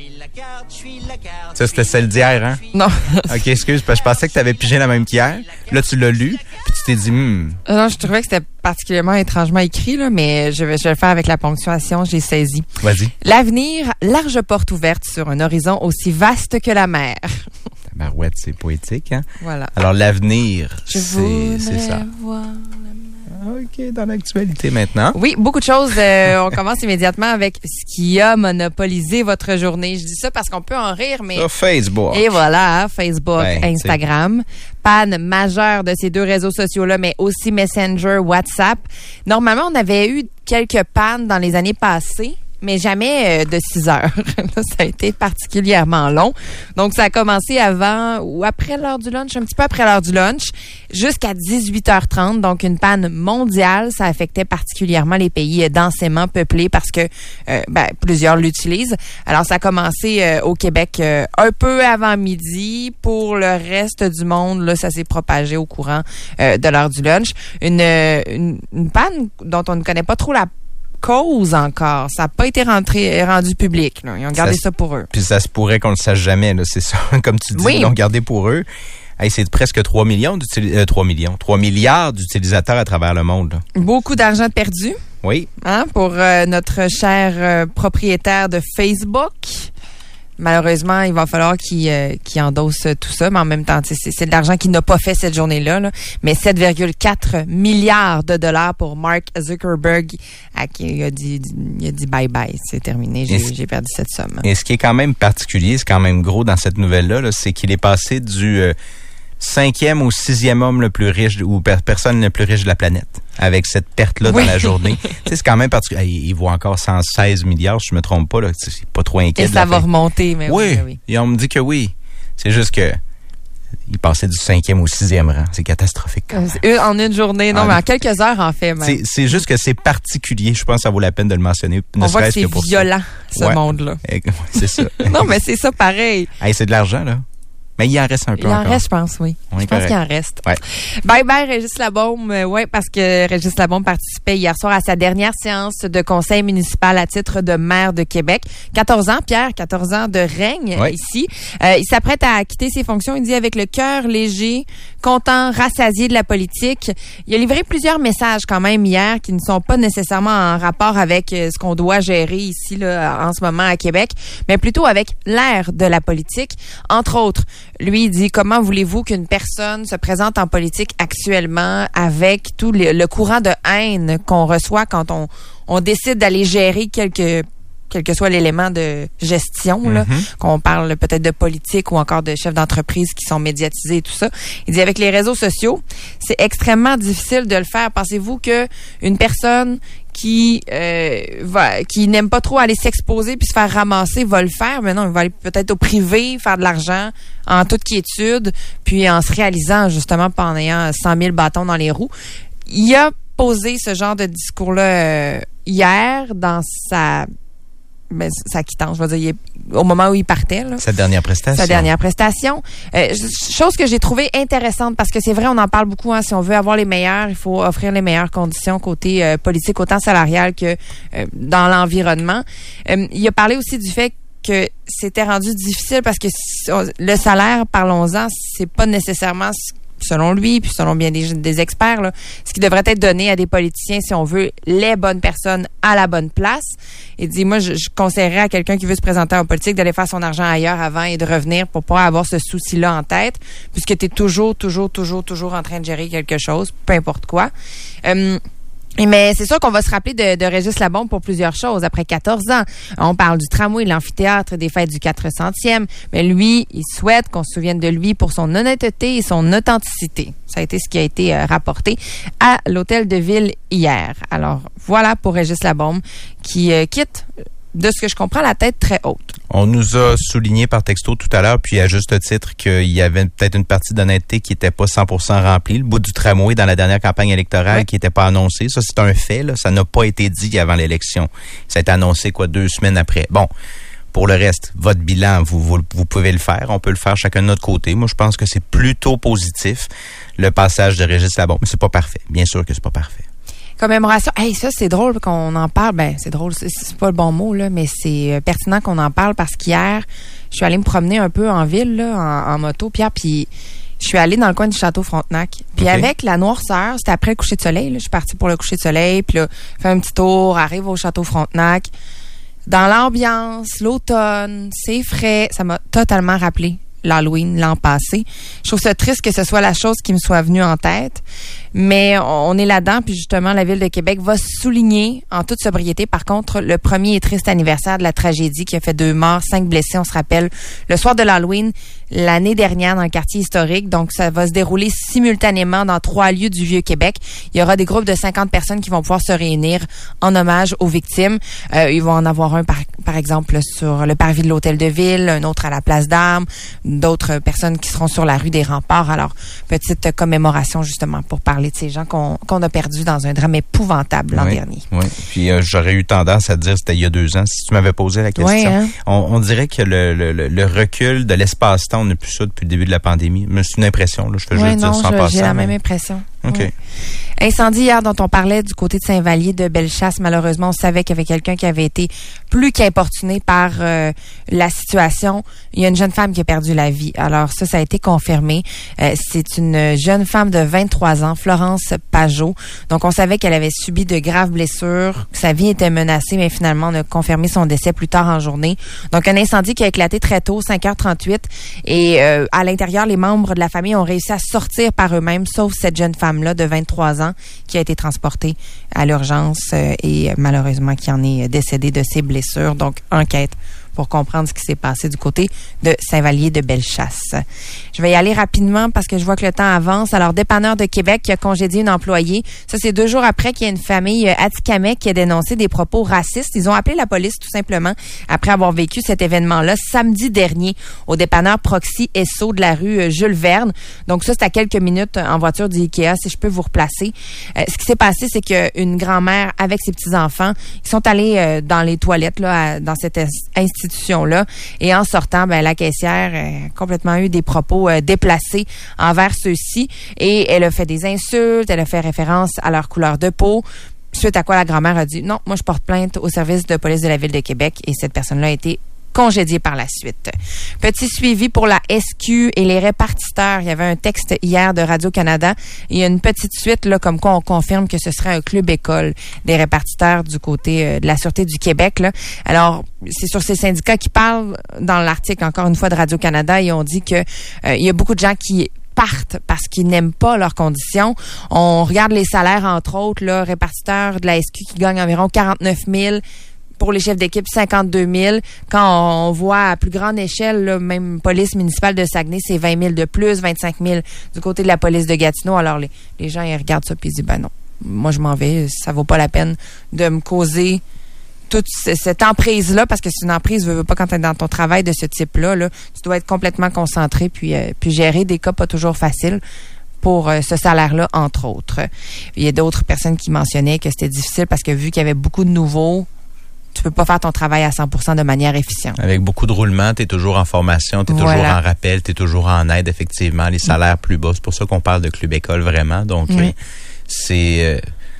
Ça, c'était celle d'hier, hein? Non. OK, excuse, parce que je pensais que tu avais pigé la même qu'hier. Là, tu l'as lu, puis tu t'es dit, Non, je trouvais que c'était particulièrement étrangement écrit, là, mais je vais le faire avec la ponctuation, j'ai saisi. Vas-y. L'avenir, large porte ouverte sur un horizon aussi vaste que la mer. La marouette, c'est poétique, hein? Voilà. Alors, l'avenir, c'est ça. Voir... OK, dans l'actualité maintenant. Oui, beaucoup de choses. On commence immédiatement avec ce qui a monopolisé votre journée. Je dis ça parce qu'on peut en rire, mais... Facebook. Et voilà, Facebook, Instagram. Panne majeure de ces 2 réseaux sociaux-là, mais aussi Messenger, WhatsApp. Normalement, on avait eu quelques pannes dans les années passées, mais jamais de 6 heures. Ça a été particulièrement long. Donc, ça a commencé avant ou après l'heure du lunch, un petit peu après l'heure du lunch, jusqu'à 18h30. Donc, une panne mondiale. Ça affectait particulièrement les pays densément peuplés parce que plusieurs l'utilisent. Alors, ça a commencé au Québec un peu avant midi. Pour le reste du monde, là, ça s'est propagé au courant de l'heure du lunch. Une panne dont on ne connaît pas trop la cause encore. Ça n'a pas été rendu public. Là. Ils ont gardé ça pour eux. Puis ça se pourrait qu'on ne le sache jamais. Là, c'est ça. Comme tu dis, ils l'ont gardé pour eux. Hey, c'est presque 3 milliards d'utilisateurs à travers le monde. Là. Beaucoup d'argent perdu. Oui. Hein, pour notre cher propriétaire de Facebook. Malheureusement, il va falloir qu'il endosse tout ça, mais en même temps, c'est de l'argent qu'il n'a pas fait cette journée-là. Là. Mais 7,4 milliards de dollars pour Mark Zuckerberg, à qui il a dit bye-bye, c'est terminé, j'ai perdu cette somme. Et ce qui est quand même particulier, c'est quand même gros dans cette nouvelle-là, c'est qu'il est passé du 5e au 6e homme le plus riche, ou personne le plus riche de la planète, avec cette perte-là dans la journée. C'est quand même particulier. Il vaut encore 116 milliards, si je me trompe pas. Là. C'est pas trop inquiet. Et ça va remonter, mais oui. Et on me dit que oui. C'est juste que il passait du 5e au 6e rang. C'est catastrophique. En une journée, non, mais en quelques heures, en fait. Même. C'est juste que c'est particulier. Je pense que ça vaut la peine de le mentionner. On voit que c'est violent, ce monde-là. C'est ça. Non, mais c'est ça pareil. C'est de l'argent, là. Mais il en reste un peu encore. Il en reste, je pense, oui. Je pense qu'il en reste. Ouais. Bye-bye, Régis Labaume. Oui, parce que Régis Labaume participait hier soir à sa dernière séance de conseil municipal à titre de maire de Québec. 14 ans, Pierre, 14 ans de règne ici. Il s'apprête à quitter ses fonctions. Il dit avec le cœur léger, content, rassasié de la politique. Il a livré plusieurs messages quand même hier qui ne sont pas nécessairement en rapport avec ce qu'on doit gérer ici là, en ce moment à Québec, mais plutôt avec l'ère de la politique. Entre autres, lui, il dit, comment voulez-vous qu'une personne se présente en politique actuellement avec tout le courant de haine qu'on reçoit quand on décide d'aller gérer quel que soit l'élément de gestion, là, qu'on parle peut-être de politique ou encore de chefs d'entreprise qui sont médiatisés et tout ça. Il dit, avec les réseaux sociaux, c'est extrêmement difficile de le faire. Pensez-vous que une personne qui n'aime pas trop aller s'exposer puis se faire ramasser va le faire? Mais non, il va aller peut-être au privé, faire de l'argent en toute quiétude, puis en se réalisant justement pas en ayant 100 000 bâtons dans les roues. Il a posé ce genre de discours-là hier dans sa quittance, je veux dire, au moment où il partait. Là. Sa dernière prestation. Chose que j'ai trouvée intéressante, parce que c'est vrai, on en parle beaucoup, hein, si on veut avoir les meilleurs, il faut offrir les meilleures conditions côté politique, autant salarial que dans l'environnement. Il a parlé aussi du fait que c'était rendu difficile parce que le salaire, parlons-en, c'est pas nécessairement selon lui, puis selon bien des experts, là, ce qui devrait être donné à des politiciens si on veut les bonnes personnes à la bonne place. Il dit, moi, je conseillerais à quelqu'un qui veut se présenter en politique d'aller faire son argent ailleurs avant et de revenir pour pas avoir ce souci-là en tête, puisque tu es toujours en train de gérer quelque chose, peu importe quoi. Mais c'est sûr qu'on va se rappeler de Régis Labaume pour plusieurs choses. Après 14 ans, on parle du tramway, l'amphithéâtre, des fêtes du 400e. Mais lui, il souhaite qu'on se souvienne de lui pour son honnêteté et son authenticité. Ça a été ce qui a été rapporté à l'hôtel de ville hier. Alors, voilà pour Régis Labaume qui quitte, de ce que je comprends, la tête très haute. On nous a souligné par texto tout à l'heure, puis à juste titre, qu'il y avait peut-être une partie d'honnêteté qui n'était pas 100% remplie. Le bout du tramway dans la dernière campagne électorale qui n'était pas annoncé. Ça, c'est un fait. Là. Ça n'a pas été dit avant l'élection. Ça a été annoncé 2 semaines après. Bon, pour le reste, votre bilan, vous pouvez le faire. On peut le faire chacun de notre côté. Moi, je pense que c'est plutôt positif, le passage de Régis Labaume. Mais c'est pas parfait. Bien sûr que c'est pas parfait. Commémoration. Hey, ça, c'est drôle qu'on en parle. Ben, c'est drôle, c'est pas le bon mot, là, mais c'est pertinent qu'on en parle parce qu'hier, je suis allée me promener un peu en ville, là, en moto, Pierre, puis je suis allée dans le coin du Château Frontenac. Puis avec la noirceur, c'était après le coucher de soleil, là, je suis partie pour le coucher de soleil, puis là, fais un petit tour, arrive au Château Frontenac. Dans l'ambiance, l'automne, c'est frais, ça m'a totalement rappelé l'Halloween l'an passé. Je trouve ça triste que ce soit la chose qui me soit venue en tête. Mais on est là-dedans, puis justement, la Ville de Québec va souligner, en toute sobriété, par contre, le premier et triste anniversaire de la tragédie qui a fait 2 morts, 5 blessés, on se rappelle, le soir de l'Halloween, l'année dernière, dans le quartier historique. Donc, ça va se dérouler simultanément dans 3 lieux du Vieux-Québec. Il y aura des groupes de 50 personnes qui vont pouvoir se réunir en hommage aux victimes. Ils vont en avoir un, par exemple, sur le parvis de l'Hôtel de Ville, un autre à la Place d'Armes, d'autres personnes qui seront sur la rue des Remparts. Alors, petite commémoration, justement, pour parler de ces gens qu'on a perdus dans un drame épouvantable l'an dernier. Oui, puis j'aurais eu tendance à dire c'était il y a 2 ans, si tu m'avais posé la question. Oui, hein? On dirait que le recul de l'espace-temps, on n'a plus ça depuis le début de la pandémie. Mais c'est une impression, là, je fais juste dire sans passant. J'ai la même impression. OK. Oui. Incendie hier dont on parlait du côté de Saint-Vallier de Bellechasse. Malheureusement, on savait qu'il y avait quelqu'un qui avait été plus qu'importuné par la situation. Il y a une jeune femme qui a perdu la vie. Alors ça a été confirmé. C'est une jeune femme de 23 ans, Florence Pajot. Donc on savait qu'elle avait subi de graves blessures, que sa vie était menacée, mais finalement on a confirmé son décès plus tard en journée. Donc un incendie qui a éclaté très tôt, 5h38. Et à l'intérieur, les membres de la famille ont réussi à sortir par eux-mêmes, sauf cette jeune femme-là de 23 ans qui a été transportée à l'urgence et malheureusement qui en est décédée de ses blessures. Donc, enquête pour comprendre ce qui s'est passé du côté de Saint-Vallier de Bellechasse. Je vais y aller rapidement parce que je vois que le temps avance. Alors, Dépanneur de Québec qui a congédié une employée. Ça, c'est 2 jours après qu'il y a une famille Atikamekw qui a dénoncé des propos racistes. Ils ont appelé la police tout simplement après avoir vécu cet événement-là samedi dernier au dépanneur Proxy Esso de la rue Jules Verne. Donc ça, c'est à quelques minutes en voiture du Ikea, si je peux vous replacer. Ce qui s'est passé, c'est qu'une grand-mère avec ses petits-enfants, ils sont allés dans les toilettes là, dans cette institution-là. Et en sortant, la caissière a complètement eu des propos déplacés envers ceux-ci. Et elle a fait des insultes, elle a fait référence à leur couleur de peau. Suite à quoi la grand-mère a dit « Non, moi je porte plainte au service de police de la Ville de Québec. » Et cette personne-là a été congédié par la suite. Petit suivi pour la SQ et les répartiteurs. Il y avait un texte hier de Radio-Canada. Il y a une petite suite, là, comme quoi on confirme que ce serait un club école des répartiteurs du côté de la Sûreté du Québec, là. Alors, c'est sur ces syndicats qui parlent dans l'article, encore une fois, de Radio-Canada. Ils ont dit que il y a beaucoup de gens qui partent parce qu'ils n'aiment pas leurs conditions. On regarde les salaires, entre autres, là, répartiteurs de la SQ qui gagnent environ 49 000. Pour les chefs d'équipe, 52 000. Quand on voit à plus grande échelle, là, même police municipale de Saguenay, c'est 20 000 de plus, 25 000 du côté de la police de Gatineau. Alors, les gens, ils regardent ça puis ils disent, non, moi, je m'en vais. Ça vaut pas la peine de me causer toute cette emprise-là, parce que c'est une emprise, veux pas, quand tu es dans ton travail de ce type-là, là, tu dois être complètement concentré puis gérer des cas pas toujours faciles pour ce salaire-là, entre autres. Il y a d'autres personnes qui mentionnaient que c'était difficile parce que vu qu'il y avait beaucoup de nouveaux, tu peux pas faire ton travail à 100% de manière efficiente. Avec beaucoup de roulements, tu es toujours en formation, tu es toujours en rappel, tu es toujours en aide, effectivement. Les salaires plus bas, c'est pour ça qu'on parle de club école vraiment. Donc, c'est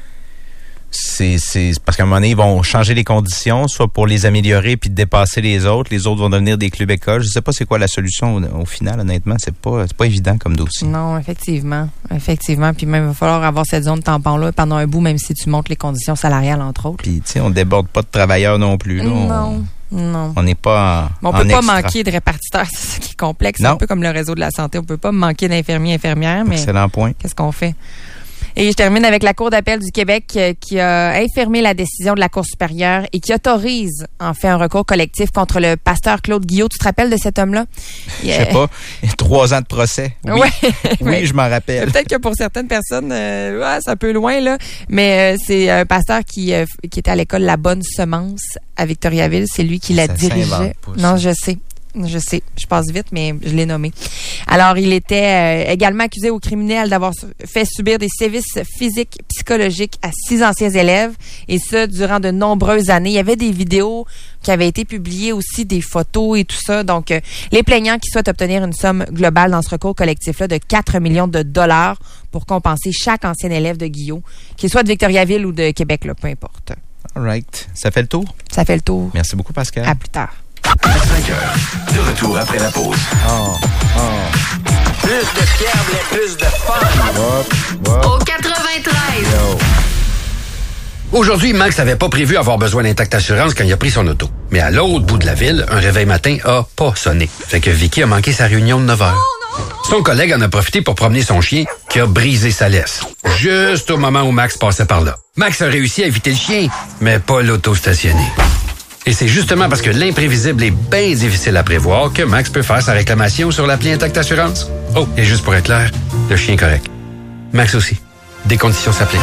parce qu'à un moment donné, ils vont changer les conditions, soit pour les améliorer puis dépasser les autres. Les autres vont devenir des clubs écoles. Je sais pas c'est quoi la solution au final, honnêtement. C'est pas évident comme dossier. Non, effectivement. Puis même, il va falloir avoir cette zone tampon-là pendant un bout, même si tu montes les conditions salariales, entre autres. Puis, tu sais, on déborde pas de travailleurs non plus. Là. Non. On n'est pas on peut pas manquer de répartiteurs, c'est ça qui est complexe. C'est un peu comme le réseau de la santé. On peut pas manquer d'infirmiers, infirmières, mais excellent point. Qu'est-ce qu'on fait? Et je termine avec la Cour d'appel du Québec qui a infirmé la décision de la Cour supérieure et qui autorise en fait un recours collectif contre le pasteur Claude Guillot. Tu te rappelles de cet homme-là? Je sais pas. 3 ans de procès. Oui, oui, je m'en rappelle. Peut-être que pour certaines personnes, c'est un peu loin, là. Mais c'est un pasteur qui était à l'école La Bonne Semence à Victoriaville. C'est lui qui la dirigeait. Non, je sais. Je passe vite, mais je l'ai nommé. Alors, il était également accusé au criminel d'avoir fait subir des sévices physiques, psychologiques à 6 anciens élèves, et ça, durant de nombreuses années. Il y avait des vidéos qui avaient été publiées aussi, des photos et tout ça. Donc, les plaignants qui souhaitent obtenir une somme globale dans ce recours collectif-là de 4 millions de dollars pour compenser chaque ancien élève de Guillot, qu'il soit de Victoriaville ou de Québec, là, peu importe. All right. Ça fait le tour? Ça fait le tour. Merci beaucoup, Pascal. À plus tard. À 5 heures, de retour après la pause. Plus de Pierre, plus de fun. Au 93. Aujourd'hui, Max n'avait pas prévu avoir besoin d'Intact Assurance quand il a pris son auto. Mais à l'autre bout de la ville, un réveil matin a pas sonné. Fait que Vicky a manqué sa réunion de 9h. Son collègue en a profité pour promener son chien qui a brisé sa laisse. Juste au moment où Max passait par là. Max a réussi à éviter le chien, mais pas l'auto stationnée. Et c'est justement parce que l'imprévisible est bien difficile à prévoir que Max peut faire sa réclamation sur l'appli Intact Assurance. Oh, et juste pour être clair, le chien est correct. Max aussi. Des conditions s'appliquent.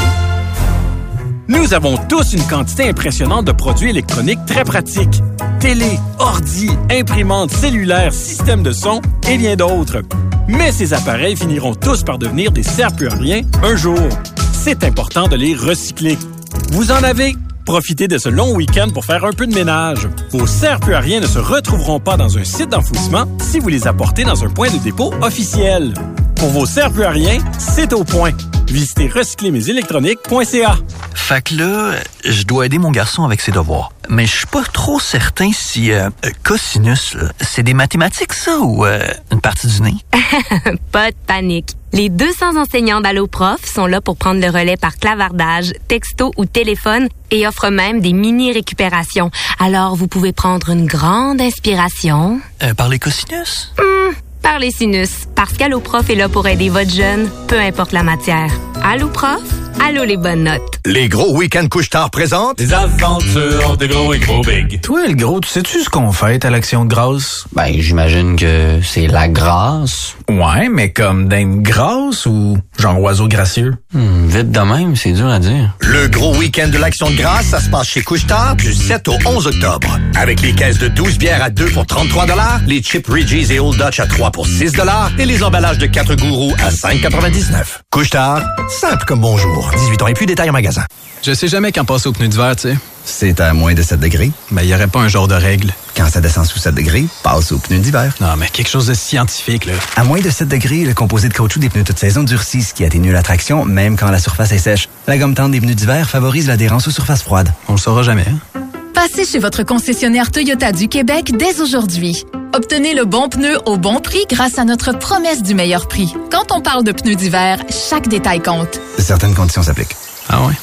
Nous avons tous une quantité impressionnante de produits électroniques très pratiques. Télé, ordi, imprimante, cellulaire, système de son et bien d'autres. Mais ces appareils finiront tous par devenir des serre-plus-à-rien un jour. C'est important de les recycler. Vous en avez? Profitez de ce long week-end pour faire un peu de ménage. Vos serre-plus-à-rien ne se retrouveront pas dans un site d'enfouissement si vous les apportez dans un point de dépôt officiel. Pour vos serre-plus-à-rien, c'est au point. Visitez recyclermesélectroniques.ca. Fait que là, je dois aider mon garçon avec ses devoirs. Mais je suis pas trop certain si cosinus, là, c'est des mathématiques, ça, ou une partie du nez? Pas de panique. Les 200 enseignants d'AlloProf sont là pour prendre le relais par clavardage, texto ou téléphone et offrent même des mini-récupérations. Alors, vous pouvez prendre une grande inspiration. Par les cosinus? Par les sinus. Parce qu'AlloProf est là pour aider votre jeune, peu importe la matière. AlloProf, allô les bonnes notes. Les gros week-ends couche-tard présentent des aventures de gros et gros big. Toi, le gros, tu sais-tu ce qu'on fête à l'Action de grâce? Ben, j'imagine que c'est la grâce. Ouais, mais comme dinde grasse ou genre oiseau gracieux? Vite de même, c'est dur à dire. Le gros week-end de l'Action de grâce, ça se passe chez Couche-Tard du 7 au 11 octobre. Avec les caisses de 12 bières à 2 pour 33 $, les chips Reggie's et Old Dutch à 3 pour 6 $ et les emballages de 4 gourous à 5,99 $. Couche-Tard, simple comme bonjour. 18 ans et plus, détails en magasin. Je sais jamais quand passer aux pneus d'hiver, tu sais. C'est à moins de 7 degrés. Ben, y aurait pas un genre de règle. Quand ça descend sous 7 degrés, passe aux pneus d'hiver. Non, mais quelque chose de scientifique, là. À moins de 7 degrés, le composé de caoutchouc des pneus toute saison durcit, ce qui atténue la traction, même quand la surface est sèche. La gomme tendre des pneus d'hiver favorise l'adhérence aux surfaces froides. On le saura jamais, hein? Passez chez votre concessionnaire Toyota du Québec dès aujourd'hui. Obtenez le bon pneu au bon prix grâce à notre promesse du meilleur prix. Quand on parle de pneus d'hiver, chaque détail compte. Certaines conditions s'appliquent. Ah ouais?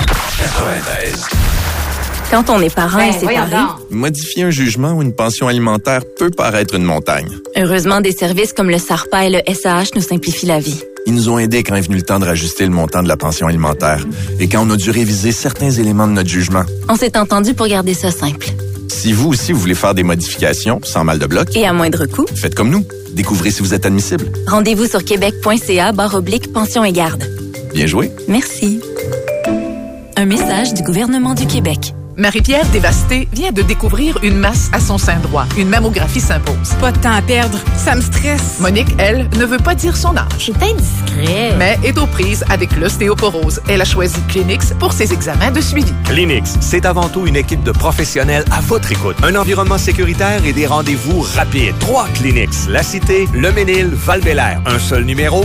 93. Quand on est parent et séparé, modifier un jugement ou une pension alimentaire peut paraître une montagne. heureusement, des services comme le SARPA et le SAH nous simplifient la vie. Ils nous ont aidés quand est venu le temps de rajuster le montant de la pension alimentaire et quand on a dû réviser certains éléments de notre jugement. On s'est entendu pour garder ça simple. Si vous aussi vous voulez faire des modifications sans mal de bloc et à moindre coût, faites comme nous. Découvrez si vous êtes admissible. Rendez-vous sur québec.ca/pension et garde. Bien joué. Merci. Un message du gouvernement du Québec. Marie-Pierre, dévastée, vient de découvrir une masse à son sein droit. Une mammographie s'impose. Pas de temps à perdre. Ça me stresse. Monique, elle, ne veut pas dire son âge. C'est indiscret. Mais est aux prises avec l'ostéoporose. Elle a choisi Clinix pour ses examens de suivi. Clinix, c'est avant tout une équipe de professionnels à votre écoute. Un environnement sécuritaire et des rendez-vous rapides. 3 Clinix, La Cité, Le Ménil, Val-Bélair. Un seul numéro,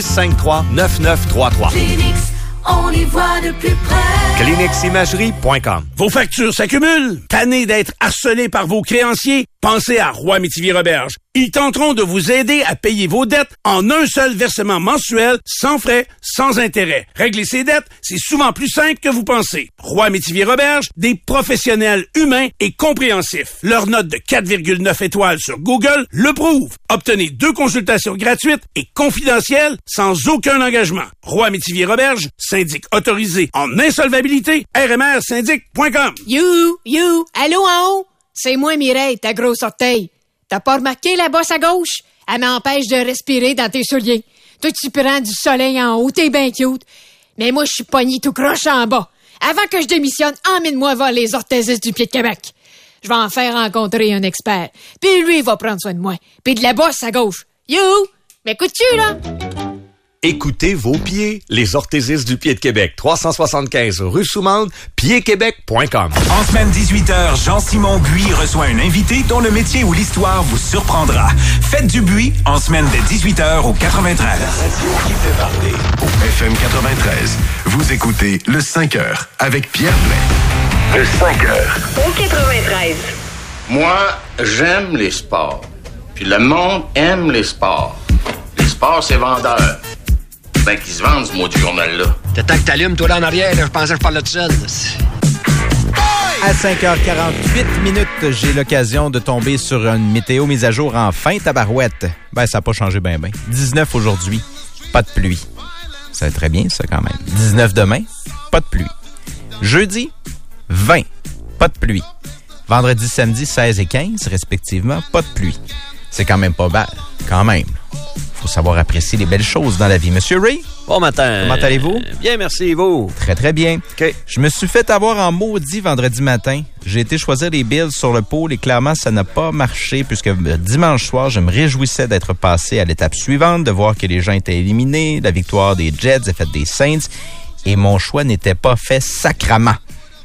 653-9933. Clinix, on y voit de plus près. ClinixImagerie.com. Vos factures s'accumulent? Tanné d'être harcelé par vos créanciers? Pensez à Roy-Métivier-Roberge. Ils tenteront de vous aider à payer vos dettes en un seul versement mensuel, sans frais, sans intérêt. Régler ses dettes, c'est souvent plus simple que vous pensez. Roy-Métivier-Roberge, des professionnels humains et compréhensifs. Leur note de 4,9 étoiles sur Google le prouve. Obtenez 2 consultations gratuites et confidentielles sans aucun engagement. Roy-Métivier-Roberge, syndic autorisé en insolvabilité, rmrsyndic.com. You, allô en haut? C'est moi Mireille, ta grosse orteil. T'as pas remarqué la bosse à gauche? Elle m'empêche de respirer dans tes souliers. Toi, tu prends du soleil en haut, t'es bien cute. Mais moi, je suis pogné tout croche en bas. Avant que je démissionne, emmène-moi voir les orthésistes du pied de Québec. Je vais en faire rencontrer un expert. Puis lui, il va prendre soin de moi. Puis de la bosse à gauche. You! M'écoutes-tu, là? Écoutez vos pieds. Les orthésistes du pied de Québec. 375 rue Soumande, piedquebec.com. En semaine 18h, Jean-Simon Buis reçoit un invité dont le métier ou l'histoire vous surprendra. Faites du Buis en semaine dès 18h au 93. La radio qui fait parler. Au FM 93, vous écoutez le 5 heures avec Pierre Blais. Le 5 heures. Au 93. Moi, j'aime les sports. Puis le monde aime les sports. Les sports, c'est vendeur. Ben, qu'ils se vendent, ce maudit journal-là. T'attends que t'allumes, toi, là, en arrière. Là. Je pensais que je parlais tout seul. À 5h48 minutes, j'ai l'occasion de tomber sur une météo mise à jour en fin tabarouette. Ben, ça n'a pas changé ben. 19 aujourd'hui, pas de pluie. C'est très bien, ça, quand même. 19 demain, pas de pluie. Jeudi, 20, pas de pluie. Vendredi, samedi, 16 et 15, respectivement, pas de pluie. C'est quand même pas mal, quand même. Faut savoir apprécier les belles choses dans la vie. Monsieur Ray? Bon matin. Comment allez-vous? Bien, merci, et vous? Très, très bien. OK. Je me suis fait avoir en maudit vendredi matin. J'ai été choisir les Bills sur le pôle et clairement, ça n'a pas marché puisque dimanche soir, je me réjouissais d'être passé à l'étape suivante, de voir que les gens étaient éliminés, la victoire des Jets, la défaite des Saints et mon choix n'était pas fait sacrament.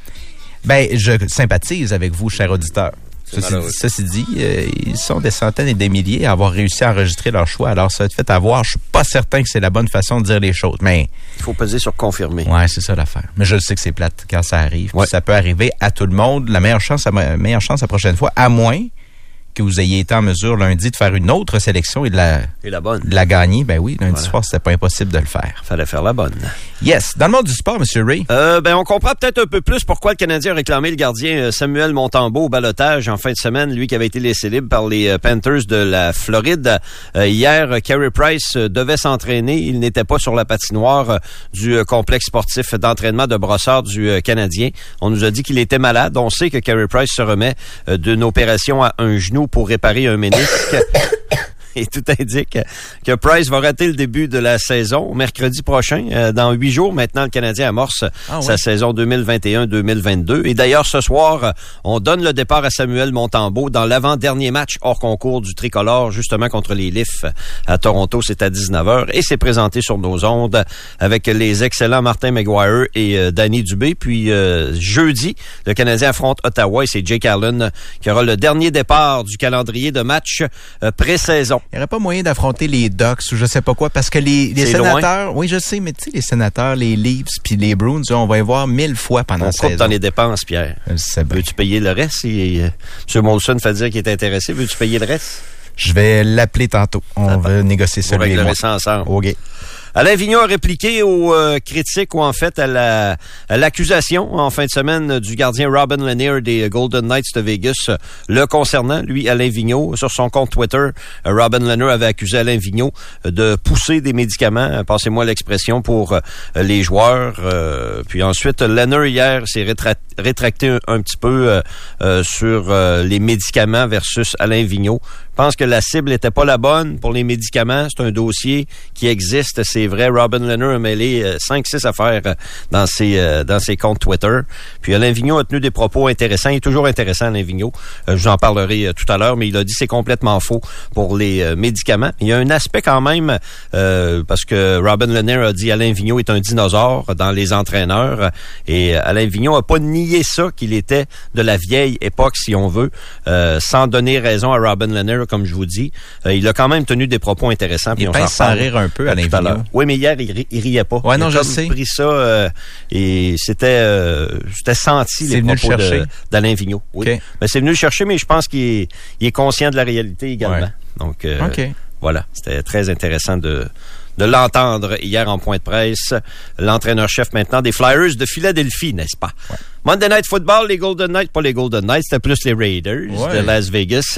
Ben, je sympathise avec vous, cher auditeur. Ceci dit, ils sont des centaines et des milliers à avoir réussi à enregistrer leur choix. Alors, ça va être fait avoir. Je suis pas certain que c'est la bonne façon de dire les choses, mais... Il faut peser sur confirmer. Ouais, c'est ça l'affaire. Mais je sais que c'est plate quand ça arrive. Ouais. Ça peut arriver à tout le monde. La meilleure chance la prochaine fois, à moins que vous ayez été en mesure lundi de faire une autre sélection et de la gagner. Ben oui, lundi soir, c'était pas impossible de le faire. Fallait faire la bonne. Yes. Dans le monde du sport, M. Ray. On comprend peut-être un peu plus pourquoi le Canadien a réclamé le gardien Samuel Montembeault au balotage en fin de semaine, lui qui avait été laissé libre par les Panthers de la Floride. Hier, Carey Price devait s'entraîner. Il n'était pas sur la patinoire du complexe sportif d'entraînement de Brossard du Canadien. On nous a dit qu'il était malade. On sait que Carey Price se remet d'une opération à un genou pour réparer un ménisque. Et tout indique que Price va rater le début de la saison mercredi prochain. Dans 8 jours, maintenant, le Canadien amorce sa saison 2021-2022. Et d'ailleurs, ce soir, on donne le départ à Samuel Montembeault dans l'avant-dernier match hors concours du Tricolore, justement contre les Leafs à Toronto. C'est à 19h. Et c'est présenté sur nos ondes avec les excellents Martin McGuire et Danny Dubé. Puis jeudi, le Canadien affronte Ottawa et c'est Jake Allen qui aura le dernier départ du calendrier de match pré-saison. Il n'y aurait pas moyen d'affronter les Ducks ou je sais pas quoi, parce que les sénateurs, loin. Oui, je sais, mais tu sais, les sénateurs, les Leafs puis les Bruins, on va y voir 1000 fois pendant la saison. On coupe dans les dépenses, Pierre. Veux-tu payer le reste? M. Molson fait dire qu'il est intéressé. Veux-tu payer le reste? Je vais l'appeler tantôt. On va négocier ça. On va régler ça ensemble. OK. Alain Vigneault a répliqué aux critiques ou en fait à l'accusation en fin de semaine du gardien Robin Lanier des Golden Knights de Vegas le concernant. Lui, Alain Vigneault, sur son compte Twitter, Robin Lanier avait accusé Alain Vigneault de pousser des médicaments, passez-moi l'expression, pour les joueurs. Puis ensuite, Lanier hier s'est rétracté un petit peu sur les médicaments versus Alain Vigneault. Je pense que la cible n'était pas la bonne pour les médicaments. C'est un dossier qui existe, c'est vrai. Robin Lanier a mêlé 5-6 affaires dans ses comptes Twitter. Puis Alain Vigneault a tenu des propos intéressants. Il est toujours intéressant, Alain Vigneault. Je vous en parlerai tout à l'heure, mais il a dit que c'est complètement faux pour les médicaments. Il y a un aspect quand même, parce que Robin Lanier a dit Alain Vigneault est un dinosaure dans les entraîneurs. Et Alain Vigneault n'a pas nié ça, qu'il était de la vieille époque, si on veut, sans donner raison à Robin Lanier, comme je vous dis. Il a quand même tenu des propos intéressants. Il pince sans rire un peu, Alain Vigneault. Oui, mais hier, il riait pas. Ouais, non, je sais. Il a pris ça et c'était senti les propos d'Alain Vigneault. Oui. Okay. Mais c'est venu le chercher, mais je pense qu'il est conscient de la réalité également. Ouais. Donc, voilà, c'était très intéressant de l'entendre hier en point de presse. L'entraîneur-chef maintenant des Flyers de Philadelphie, n'est-ce pas? Ouais. Monday Night Football, les Golden Knights, pas les Golden Knights, c'était plus les Raiders de Las Vegas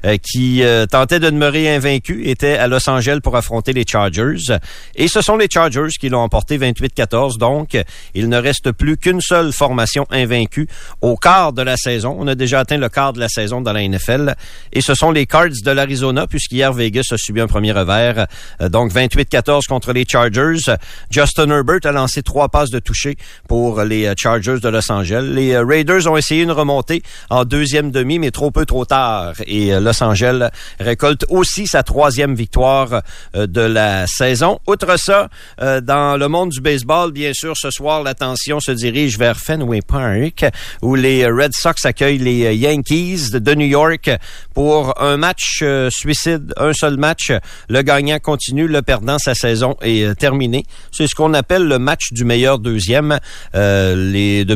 qui tentaient de demeurer invaincus, étaient à Los Angeles pour affronter les Chargers. Et ce sont les Chargers qui l'ont emporté 28-14. Donc, il ne reste plus qu'une seule formation invaincue au quart de la saison. On a déjà atteint le quart de la saison dans la NFL. Et ce sont les Cards de l'Arizona, puisqu'hier Vegas a subi un premier revers. Donc, 28-14 contre les Chargers. Justin Herbert a lancé 3 passes de toucher pour les Chargers de Los Angeles. Les Raiders ont essayé une remontée en deuxième demi, mais trop tard. Et Los Angeles récolte aussi sa 3e victoire de la saison. Outre ça, dans le monde du baseball, bien sûr, ce soir, l'attention se dirige vers Fenway Park, où les Red Sox accueillent les Yankees de New York pour un match suicide, un seul match. Le gagnant continue, le perdant, sa saison est terminée. C'est ce qu'on appelle le match du meilleur deuxième. Depuis quelques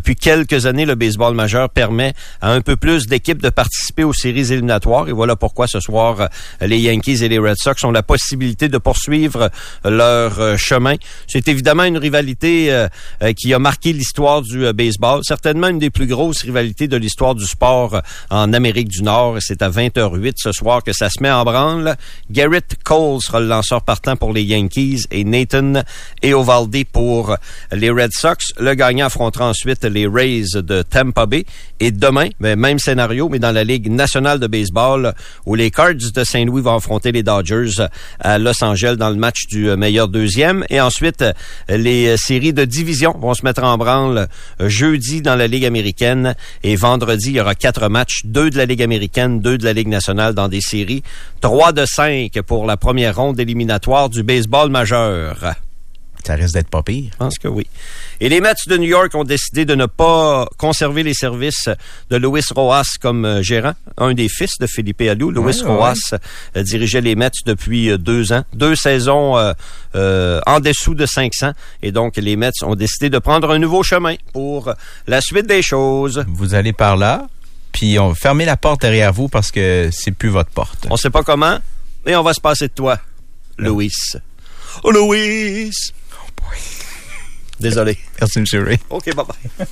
quelques années, le baseball majeur permet à un peu plus d'équipes de participer aux séries éliminatoires. Et voilà pourquoi ce soir, les Yankees et les Red Sox ont la possibilité de poursuivre leur chemin. C'est évidemment une rivalité qui a marqué l'histoire du baseball. Certainement une des plus grosses rivalités de l'histoire du sport en Amérique du Nord. C'est à 20h08 ce soir que ça se met en branle. Garrett Cole sera le lanceur partant pour les Yankees et Nathan Eovaldi pour les Red Sox. Le gagnant affrontera ensuite les Rays de Tampa Bay. Et demain, même scénario, mais dans la Ligue nationale de baseball, où les Cards de Saint-Louis vont affronter les Dodgers à Los Angeles dans le match du meilleur deuxième. Et ensuite, les séries de division vont se mettre en branle jeudi dans la Ligue américaine. Et vendredi, il y aura 4 matchs, 2 de la Ligue américaine, 2 de la Ligue nationale dans des séries. 3 de 5 pour la première ronde éliminatoire du baseball majeur. Ça risque d'être pas pire. Je pense que oui. Et les Mets de New York ont décidé de ne pas conserver les services de Luis Rojas comme gérant, un des fils de Felipe Alou. Luis Rojas dirigeait les Mets depuis 2 ans, 2 saisons en dessous de 500. Et donc, les Mets ont décidé de prendre un nouveau chemin pour la suite des choses. Vous allez par là, puis on va fermer la porte derrière vous parce que c'est plus votre porte. On sait pas comment, mais on va se passer de toi, Louis. Oh, Louis! Désolé. Merci, M. Ray. OK, bye-bye.